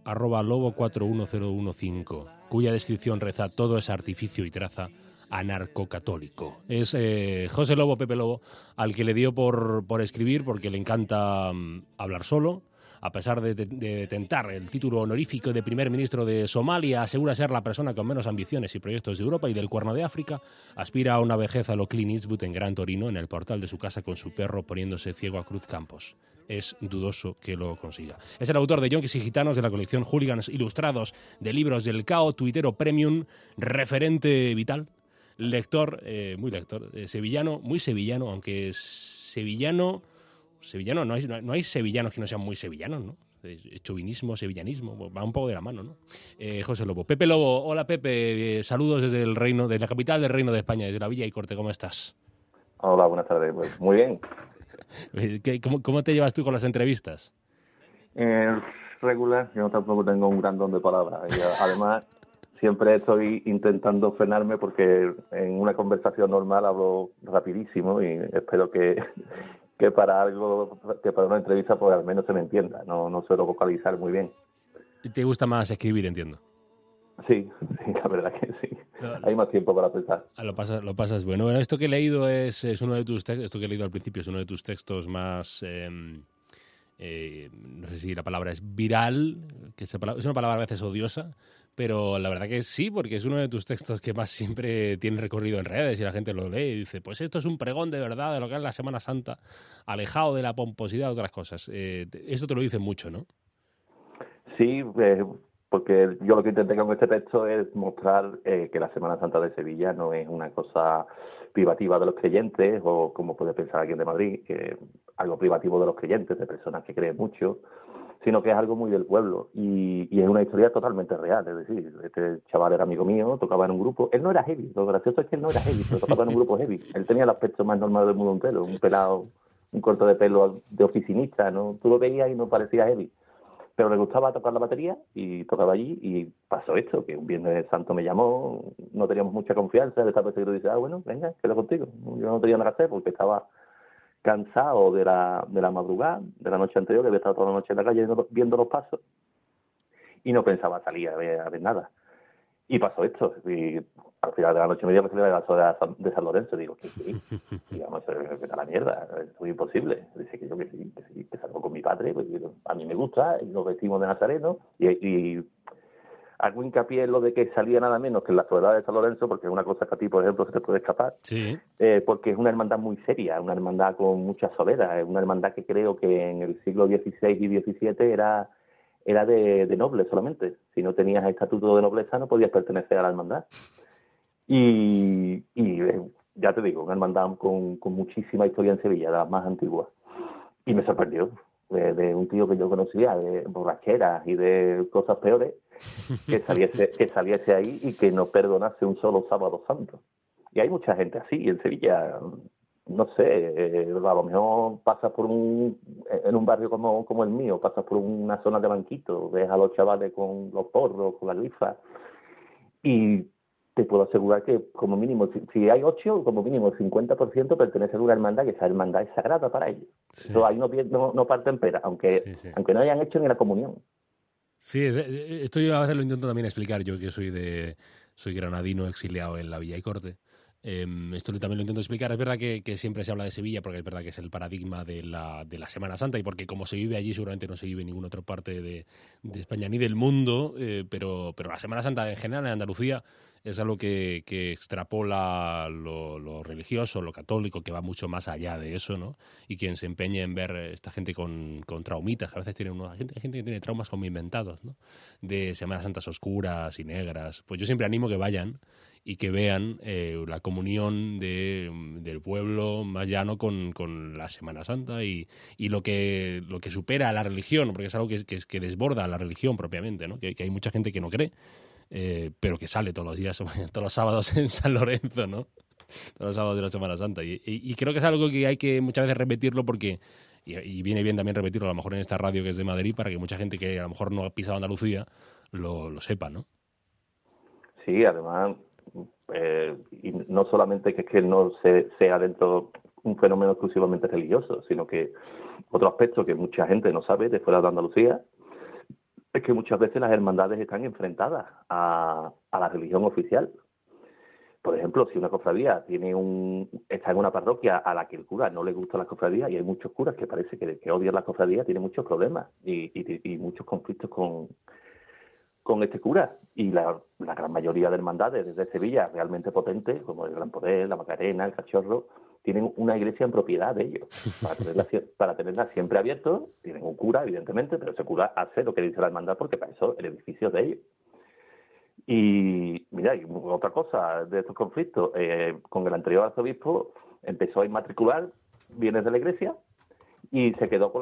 @lobo41015, cuya descripción reza: todo es artificio y traza anarcocatólico. Es José Lobo, Pepe Lobo, al que le dio por escribir porque le encanta hablar solo. A pesar de tentar el título honorífico de primer ministro de Somalia, asegura ser la persona con menos ambiciones y proyectos de Europa y del Cuerno de África, aspira a una vejez a lo Clint Eastwood en Gran Torino, en el portal de su casa con su perro poniéndose ciego a Cruz Campos. Es dudoso que lo consiga. Es el autor de Yonkis y Gitanos, de la colección Hooligans Ilustrados, de libros del Cao, tuitero premium, referente vital, lector, muy lector, sevillano, muy sevillano, aunque es sevillano, no hay sevillanos que no sean muy sevillanos, ¿no? Chauvinismo, sevillanismo, va un poco de la mano, ¿no? José Lobo. Pepe Lobo, hola Pepe, saludos desde la capital del Reino de España, desde la Villa y Corte, ¿cómo estás? Hola, buenas tardes, pues muy bien. ¿Cómo te llevas tú con las entrevistas? Regular, yo tampoco tengo un gran don de palabras, y además siempre estoy intentando frenarme porque en una conversación normal hablo rapidísimo y espero que para una entrevista pues al menos se me entienda. No suelo vocalizar muy bien. ¿Te gusta más escribir, entiendo? Sí, la verdad que sí. Hay más tiempo para pensar. Lo pasas bueno. Bueno, esto que he leído es uno de tus textos, esto que he leído al principio es uno de tus textos más, no sé si la palabra es viral, que es una palabra a veces odiosa, pero la verdad que sí, porque es uno de tus textos que más siempre tiene recorrido en redes y la gente lo lee y dice, pues esto es un pregón de verdad de lo que es la Semana Santa, alejado de la pomposidad de otras cosas. Esto te lo dicen mucho, ¿no? Sí, porque yo lo que intenté con este texto es mostrar que la Semana Santa de Sevilla no es una cosa privativa de los creyentes, o como puede pensar alguien de Madrid, que algo privativo de los creyentes, de personas que creen mucho, sino que es algo muy del pueblo y es una historia totalmente real. Es decir, este chaval era amigo mío, tocaba en un grupo, él no era heavy, lo gracioso es que él no era heavy, pero tocaba en un grupo heavy, él tenía el aspecto más normal del mundo entero, un pelado, un corte de pelo de oficinista, ¿no? Tú lo veías y no parecía heavy, pero le gustaba tocar la batería y tocaba allí, y pasó esto, que un Viernes Santo me llamó, no teníamos mucha confianza, él estaba perseguido y dice, bueno, venga, quedo contigo. Yo no tenía nada que hacer porque estaba cansado de la madrugada, de la noche anterior, que había estado toda la noche en la calle viendo los pasos, y no pensaba salir a ver nada. Y pasó esto, y al final de la noche me dio que se le la Soledad de San Lorenzo, digo, ¿qué? Digamos, vete a la mierda, es muy imposible. Dice que yo que sí, que salgo con mi padre, pues, a mí me gusta, y nos vestimos de nazareno, y hago hincapié en lo de que salía nada menos que en la Soledad de San Lorenzo, porque es una cosa que a ti, por ejemplo, se te puede escapar. Sí. Porque es una hermandad muy seria, una hermandad con mucha solera, es una hermandad que creo que en el siglo XVI y XVII era de nobles solamente. Si no tenías estatuto de nobleza no podías pertenecer a la hermandad. Y ya te digo, una hermandad con muchísima historia en Sevilla, de las más antiguas. Y me sorprendió, de un tío que yo conocía, de borracheras y de cosas peores, que saliese ahí y que no perdonase un solo sábado santo. Y hay mucha gente así en Sevilla. No sé, a lo mejor pasas en un barrio como el mío, pasas por una zona de banquito, ves a los chavales con los porros, con las grifas, y te puedo asegurar que como mínimo, si hay 8, como mínimo el 50% pertenece a una hermandad, que esa hermandad es sagrada para ellos. Sí. Entonces ahí no parten pera, aunque no hayan hecho ni la comunión. Sí, esto yo a veces lo intento también explicar, yo que soy granadino exiliado en la Villa y Corte. Esto también lo intento explicar. Es verdad que siempre se habla de Sevilla porque es verdad que es el paradigma de la Semana Santa, y porque como se vive allí seguramente no se vive en ninguna otra parte de España ni del mundo, pero la Semana Santa en general en Andalucía es algo que extrapola lo religioso, lo católico, que va mucho más allá de eso, ¿no? Y quien se empeñe en ver esta gente con traumitas, a veces hay gente que tiene traumas como inventados, ¿no? De Semanas Santas oscuras y negras, pues yo siempre animo que vayan y que vean la comunión del pueblo más llano con la Semana Santa y lo que supera a la religión, porque es algo que desborda a la religión propiamente, ¿no? Que hay mucha gente que no cree, pero que sale todos los días, todos los sábados en San Lorenzo, ¿no? Todos los sábados de la Semana Santa. Y creo que es algo que hay que muchas veces repetirlo porque... Y viene bien también repetirlo a lo mejor en esta radio que es de Madrid para que mucha gente que a lo mejor no ha pisado Andalucía lo sepa, ¿no? Sí, además, y no solamente que es que no sea dentro un fenómeno exclusivamente religioso, sino que otro aspecto que mucha gente no sabe de fuera de Andalucía es que muchas veces las hermandades están enfrentadas a la religión oficial. Por ejemplo, si una cofradía está en una parroquia a la que el cura no le gusta la cofradía, y hay muchos curas que parece que odian la cofradía, tiene muchos problemas y muchos conflictos con este cura. Y la gran mayoría de hermandades desde Sevilla, realmente potentes, como el Gran Poder, la Macarena, el Cachorro, tienen una iglesia en propiedad de ellos. Para tenerla siempre abierto, tienen un cura, evidentemente, pero ese cura hace lo que dice la hermandad porque para eso el edificio es de ellos. Y mira, y otra cosa de estos conflictos, con el anterior arzobispo empezó a inmatricular bienes de la iglesia y se quedó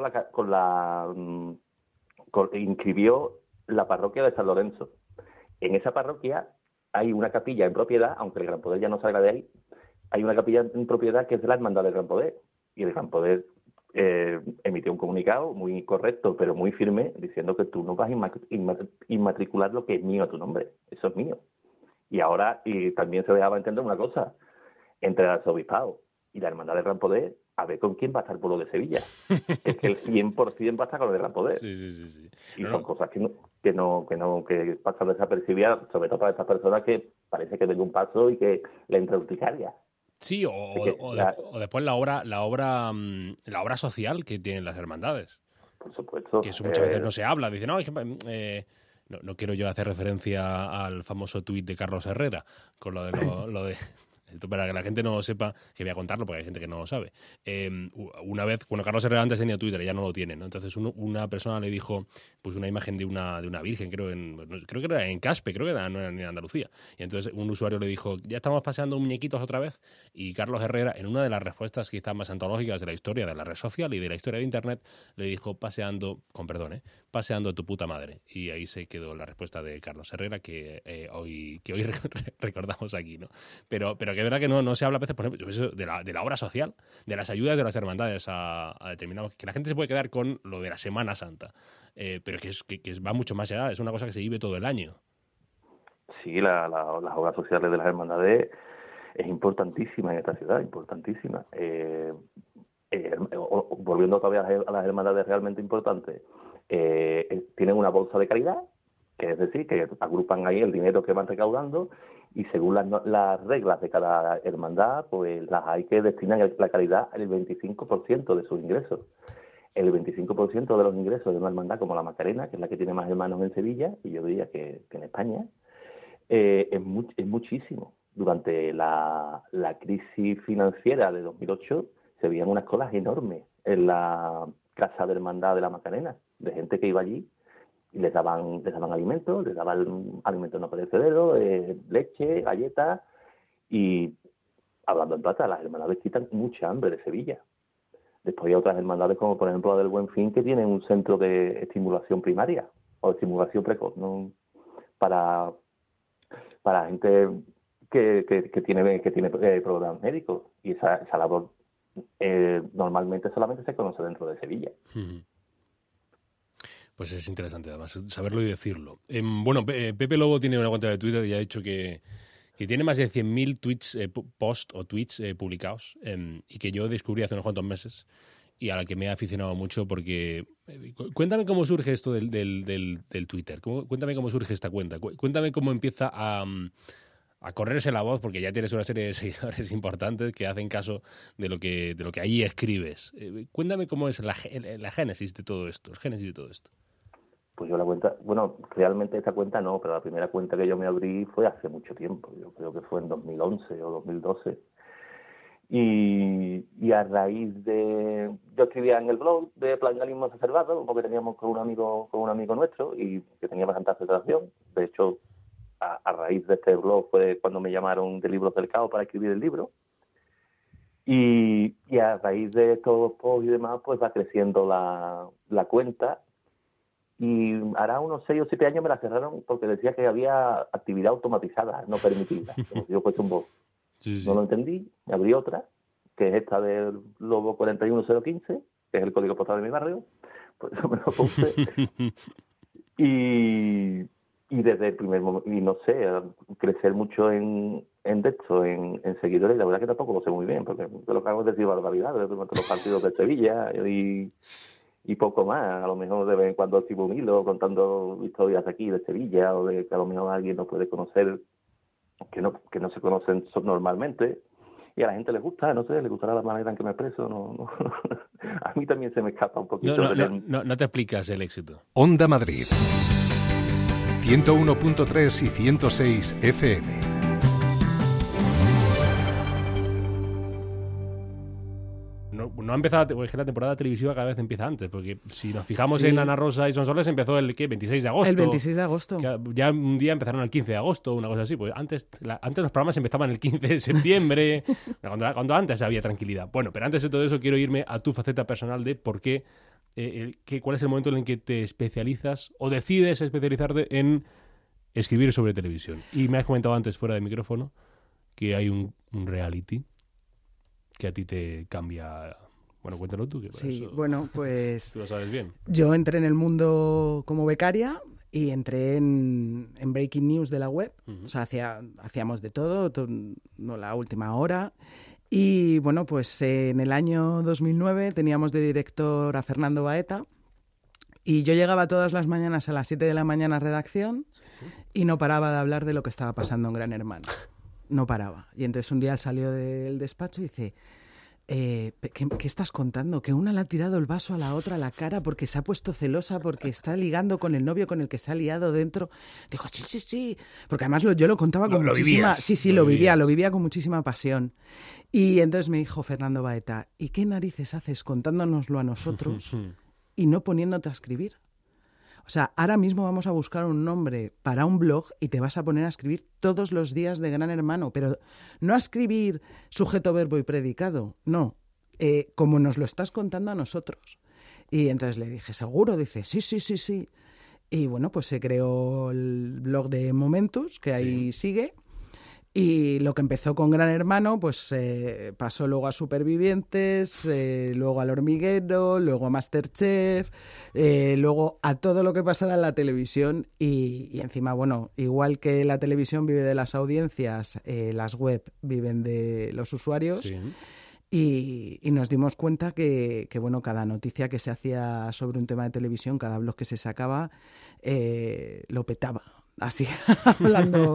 inscribió la parroquia de San Lorenzo. En esa parroquia hay una capilla en propiedad, aunque el Gran Poder ya no salga de ahí, hay una capilla en propiedad que es de la Hermandad del Gran Poder. Y el Gran Poder emitió un comunicado muy correcto, pero muy firme, diciendo que tú no vas a inmatricular lo que es mío a tu nombre. Eso es mío. Y ahora también se dejaba entender una cosa, entre el arzobispado y la Hermandad del Gran Poder, a ver con quién va a estar el pueblo de Sevilla. Es que el 100% va a estar con el Gran Poder. Sí. Y son cosas que pasan desapercibidas, sobre todo para estas personas que parece que den un paso y que le entra urticaria. Sí, o después la obra social que tienen las hermandades. Por supuesto. Que eso muchas veces no se habla. Dicen, no quiero yo hacer referencia al famoso tuit de Carlos Herrera con lo de esto para que la gente no sepa, que voy a contarlo porque hay gente que no lo sabe. Una vez, Carlos Herrera antes tenía Twitter, ya no lo tiene, ¿no? Entonces una persona le dijo pues una imagen de una virgen, creo que era en Caspe, no era ni en Andalucía. Y entonces un usuario le dijo, ya estamos paseando muñequitos otra vez. Y Carlos Herrera, en una de las respuestas quizás más antológicas de la historia de la red social y de la historia de Internet, le dijo, paseando tu puta madre. Y ahí se quedó la respuesta de Carlos Herrera que hoy recordamos aquí, ¿no? Pero que es verdad que no se habla a veces, por ejemplo, de la obra social, de las ayudas de las hermandades a determinados... Que la gente se puede quedar con lo de la Semana Santa, pero que va mucho más allá, es una cosa que se vive todo el año. Sí, las obras sociales de las hermandades es importantísima en esta ciudad, importantísima. Volviendo todavía a las hermandades realmente importantes, tienen una bolsa de caridad, que es decir, que agrupan ahí el dinero que van recaudando y según las reglas de cada hermandad, pues las hay que destinan la caridad al 25% de sus ingresos. El 25% de los ingresos de una hermandad como la Macarena, que es la que tiene más hermanos en Sevilla, y yo diría que en España, es muchísimo. Durante la crisis financiera de 2008 se veían unas colas enormes en la casa de hermandad de la Macarena, de gente que iba allí y les daban alimentos, alimentos no perecederos, leche, galletas, y hablando en plata, las hermandades quitan mucha hambre de Sevilla. Después hay otras hermandades como por ejemplo la del Buen Fin que tienen un centro de estimulación primaria o de estimulación precoz, ¿no? para gente que tiene problemas médicos, y esa labor normalmente solamente se conoce dentro de Sevilla. Pues es interesante además saberlo y decirlo. Pepe Lobo tiene una cuenta de Twitter y ha dicho que tiene más de 100.000 tweets, posts o tweets publicados, y que yo descubrí hace unos cuantos meses y a la que me he aficionado mucho porque... Cuéntame cómo surge esto del Twitter, cuéntame cómo surge esta cuenta, cuéntame cómo empieza a correrse la voz, porque ya tienes una serie de seguidores importantes que hacen caso de lo que ahí escribes. Cuéntame cómo es la génesis de todo esto, el génesis de todo esto. Pues yo la cuenta, realmente esta cuenta no, pero la primera cuenta que yo me abrí fue hace mucho tiempo, yo creo que fue en 2011 o 2012. Y a raíz de... Yo escribía en el blog de Planalismo Exacerbado, porque teníamos con un amigo nuestro y que tenía bastante aceptación. De hecho, a raíz de este blog fue cuando me llamaron de Libros del Caos para escribir el libro. Y a raíz de estos posts y demás, pues va creciendo la cuenta. Y hará unos 6 o 7 años me la cerraron porque decía que había actividad automatizada, no permitida. Como si yo fuese un bot. Sí. No lo entendí, abrí otra, que es esta del Lobo 41015, que es el código postal de mi barrio. Por eso me lo puse. Y desde el primer momento, y no sé, crecer mucho en seguidores, la verdad que tampoco lo sé muy bien, porque lo que hago es decir barbaridades durante los partidos de Sevilla y poco más. A lo mejor de vez en cuando escribo un hilo contando historias de aquí, de Sevilla, o de que a lo mejor alguien no puede conocer, que no se conocen normalmente, y a la gente les gusta, no sé, les gustará la manera en que me expreso. No. A mí también se me escapa un poquito. No te explicas el éxito. Onda Madrid 101.3 y 106 FM. No ha empezado, porque la temporada televisiva cada vez empieza antes, porque si nos fijamos en Ana Rosa y Sonsoles empezó el 26 de agosto. El 26 de agosto. Ya un día empezaron el 15 de agosto, una cosa así. Pues antes los programas empezaban el 15 de septiembre, cuando antes había tranquilidad. Bueno, pero antes de todo eso quiero irme a tu faceta personal de por qué, cuál es el momento en el que te especializas o decides especializarte en escribir sobre televisión. Y me has comentado antes, fuera de micrófono, que hay un reality que a ti te cambia. Bueno, cuéntalo tú. Que sí, eso, bueno, pues... Tú lo sabes bien. Yo entré en el mundo como becaria y entré en Breaking News de la web. O sea, hacíamos de todo, no la última hora. Y bueno, pues en el año 2009 teníamos de director a Fernando Baeta. Y yo llegaba todas las mañanas a las 7 de la mañana a redacción y no paraba de hablar de lo que estaba pasando en Gran Hermano. No paraba. Y entonces un día él salió del despacho y dice... ¿Qué estás contando? Que una le ha tirado el vaso a la otra a la cara porque se ha puesto celosa porque está ligando con el novio con el que se ha liado dentro. Digo, sí. Porque además yo lo contaba con muchísima... Lo vivía con muchísima pasión. Y entonces me dijo Fernando Baeta, ¿y qué narices haces contándonoslo a nosotros y no poniéndote a escribir? O sea, ahora mismo vamos a buscar un nombre para un blog y te vas a poner a escribir todos los días de Gran Hermano, pero no a escribir sujeto, verbo y predicado, no, como nos lo estás contando a nosotros. Y entonces le dije, ¿seguro? Dice, sí. Y bueno, pues se creó el blog de Momentus, que ahí sigue. Y lo que empezó con Gran Hermano, pues pasó luego a Supervivientes, luego al Hormiguero, luego a Masterchef, luego a todo lo que pasara en la televisión y encima, bueno, igual que la televisión vive de las audiencias, las web viven de los usuarios. Sí. Y nos dimos cuenta que, bueno, cada noticia que se hacía sobre un tema de televisión, cada blog que se sacaba, lo petaba. Así, hablando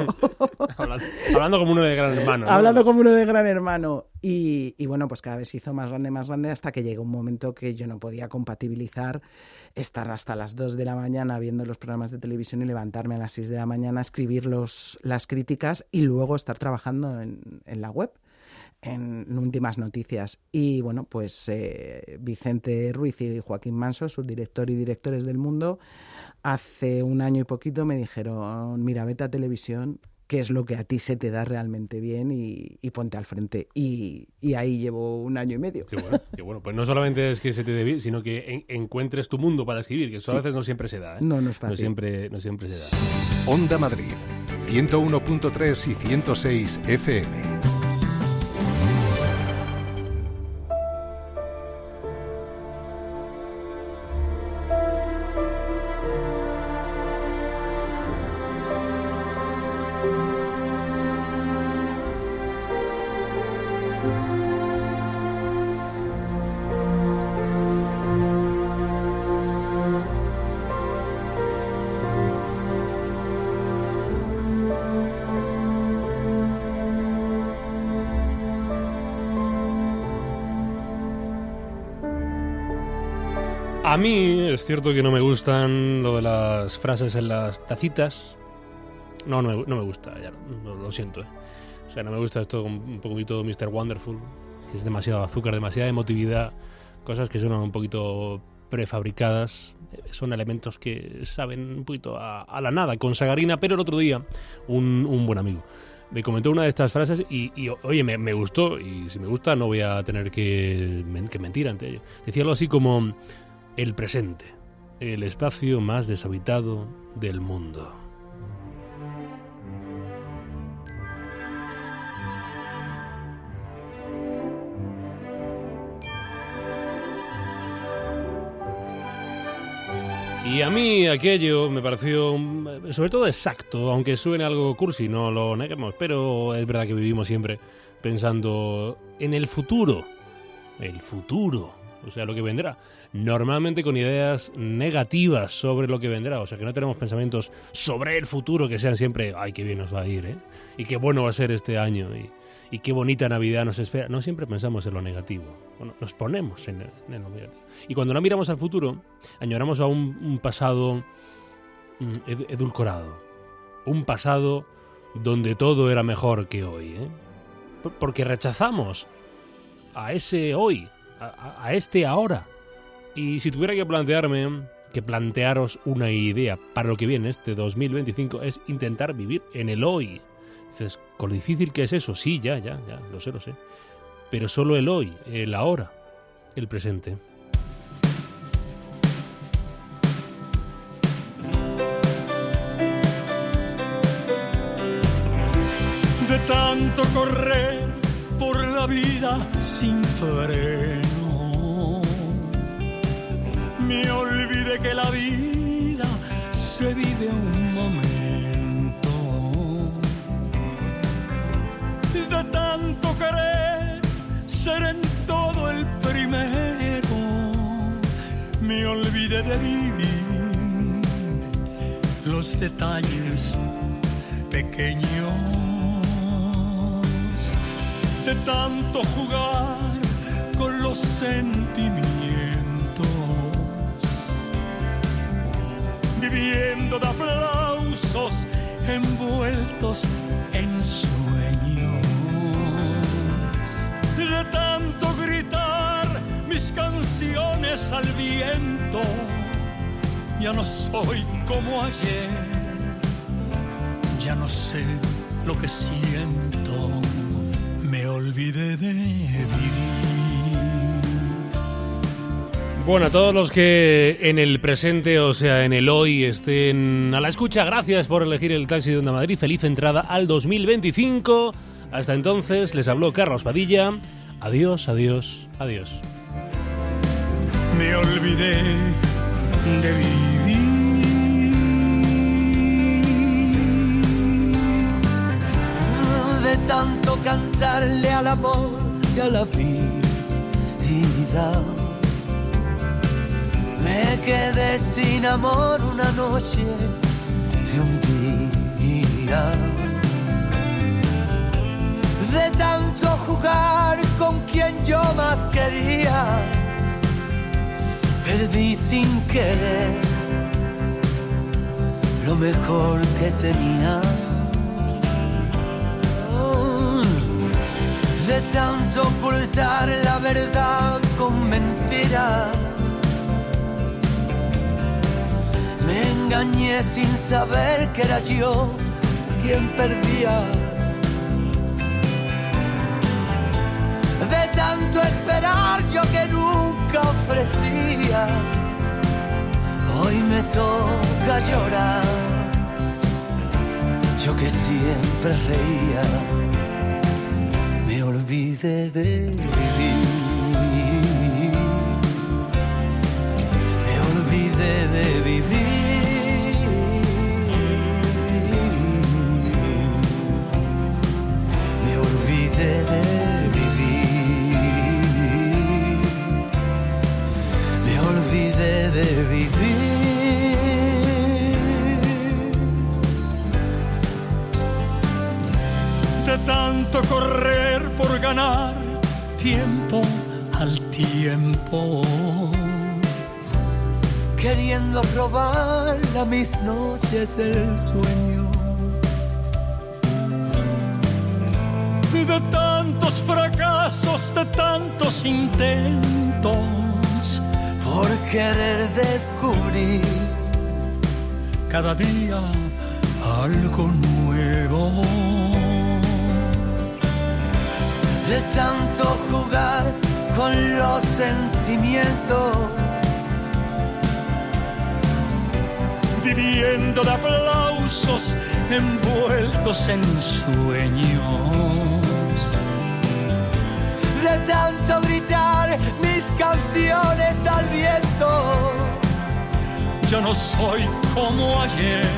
como uno de Gran Hermano, ¿no? Hablando como uno de Gran Hermano. Y bueno, pues cada vez se hizo más grande, hasta que llegó un momento que yo no podía compatibilizar estar hasta las 2 de la mañana viendo los programas de televisión y levantarme a las 6 de la mañana a escribir las críticas y luego estar trabajando en la web, en Últimas Noticias. Y bueno, pues Vicente Ruiz y Joaquín Manso, subdirector y directores del Mundo, hace un año y poquito me dijeron, mira, vete a televisión, que es lo que a ti se te da realmente bien y ponte al frente. Y ahí llevo un año y medio. Qué bueno. Pues no solamente es que se te dé bien, sino que encuentres tu mundo para escribir, que eso a veces no siempre se da, ¿eh? No es fácil. No siempre se da. Onda Madrid, 101.3 y 106 FM. A mí es cierto que no me gustan lo de las frases en las tacitas. No me gusta, ya lo siento. O sea, no me gusta esto un poquito Mr. Wonderful, que es demasiado azúcar, demasiada emotividad, cosas que suenan un poquito prefabricadas, son elementos que saben un poquito a la nada, con sagarina. Pero el otro día un buen amigo me comentó una de estas frases y oye, me gustó, y si me gusta no voy a tener que mentir ante ello. Decía algo así como: el presente, el espacio más deshabitado del mundo. Y a mí aquello me pareció sobre todo exacto, aunque suene algo cursi, no lo neguemos, pero es verdad que vivimos siempre pensando en el futuro, o sea, lo que vendrá, normalmente con ideas negativas sobre lo que vendrá, o sea, que no tenemos pensamientos sobre el futuro que sean siempre, ay, qué bien nos va a ir, ¿eh? Y qué bueno va a ser este año, y qué bonita Navidad nos espera. No siempre pensamos en lo negativo, bueno, nos ponemos en lo negativo. Y cuando no miramos al futuro, añoramos a un pasado edulcorado, un pasado donde todo era mejor que hoy, ¿eh? Porque rechazamos a ese hoy, a este ahora. Y si tuviera que plantearos una idea para lo que viene este 2025, es intentar vivir en el hoy. Dices, ¿con lo difícil que es eso? Sí, ya, lo sé. Pero solo el hoy, el ahora, el presente. De tanto correr por la vida sin freno, me olvidé que la vida se vive un momento. De tanto querer ser en todo el primero, me olvidé de vivir los detalles pequeños. De tanto jugar con los sentimientos, viviendo de aplausos envueltos en sueños. De tanto gritar mis canciones al viento, ya no soy como ayer, ya no sé lo que siento. Me olvidé de vivir. Bueno, a todos los que en el presente, o sea, en el hoy, estén a la escucha, gracias por elegir el Taxi de Onda Madrid. Feliz entrada al 2025. Hasta entonces, les habló Carlos Padilla. Adiós, adiós, adiós. Me olvidé de vivir. De tanto cantarle al amor y a la vida, me quedé sin amor una noche de un día. De tanto jugar con quien yo más quería, perdí sin querer lo mejor que tenía. De tanto ocultar la verdad con mentiras, me engañé sin saber que era yo quien perdía. De tanto esperar yo que nunca ofrecía, hoy me toca llorar, yo que siempre reía. Me olvidé de vivir, me olvidé de vivir, me olvidé de vivir, me olvidé de vivir. De tanto correr por ganar tiempo al tiempo, queriendo robar a mis noches el sueño. De tantos fracasos, de tantos intentos, por querer descubrir cada día algo nuevo. De tanto jugar con los sentimientos, viviendo de aplausos envueltos en sueños. De tanto gritar mis canciones al viento, ya no soy como ayer,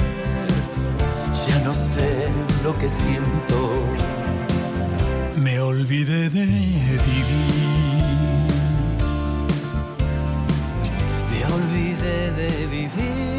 ya no sé lo que siento. Me olvidé de vivir, me olvidé de vivir.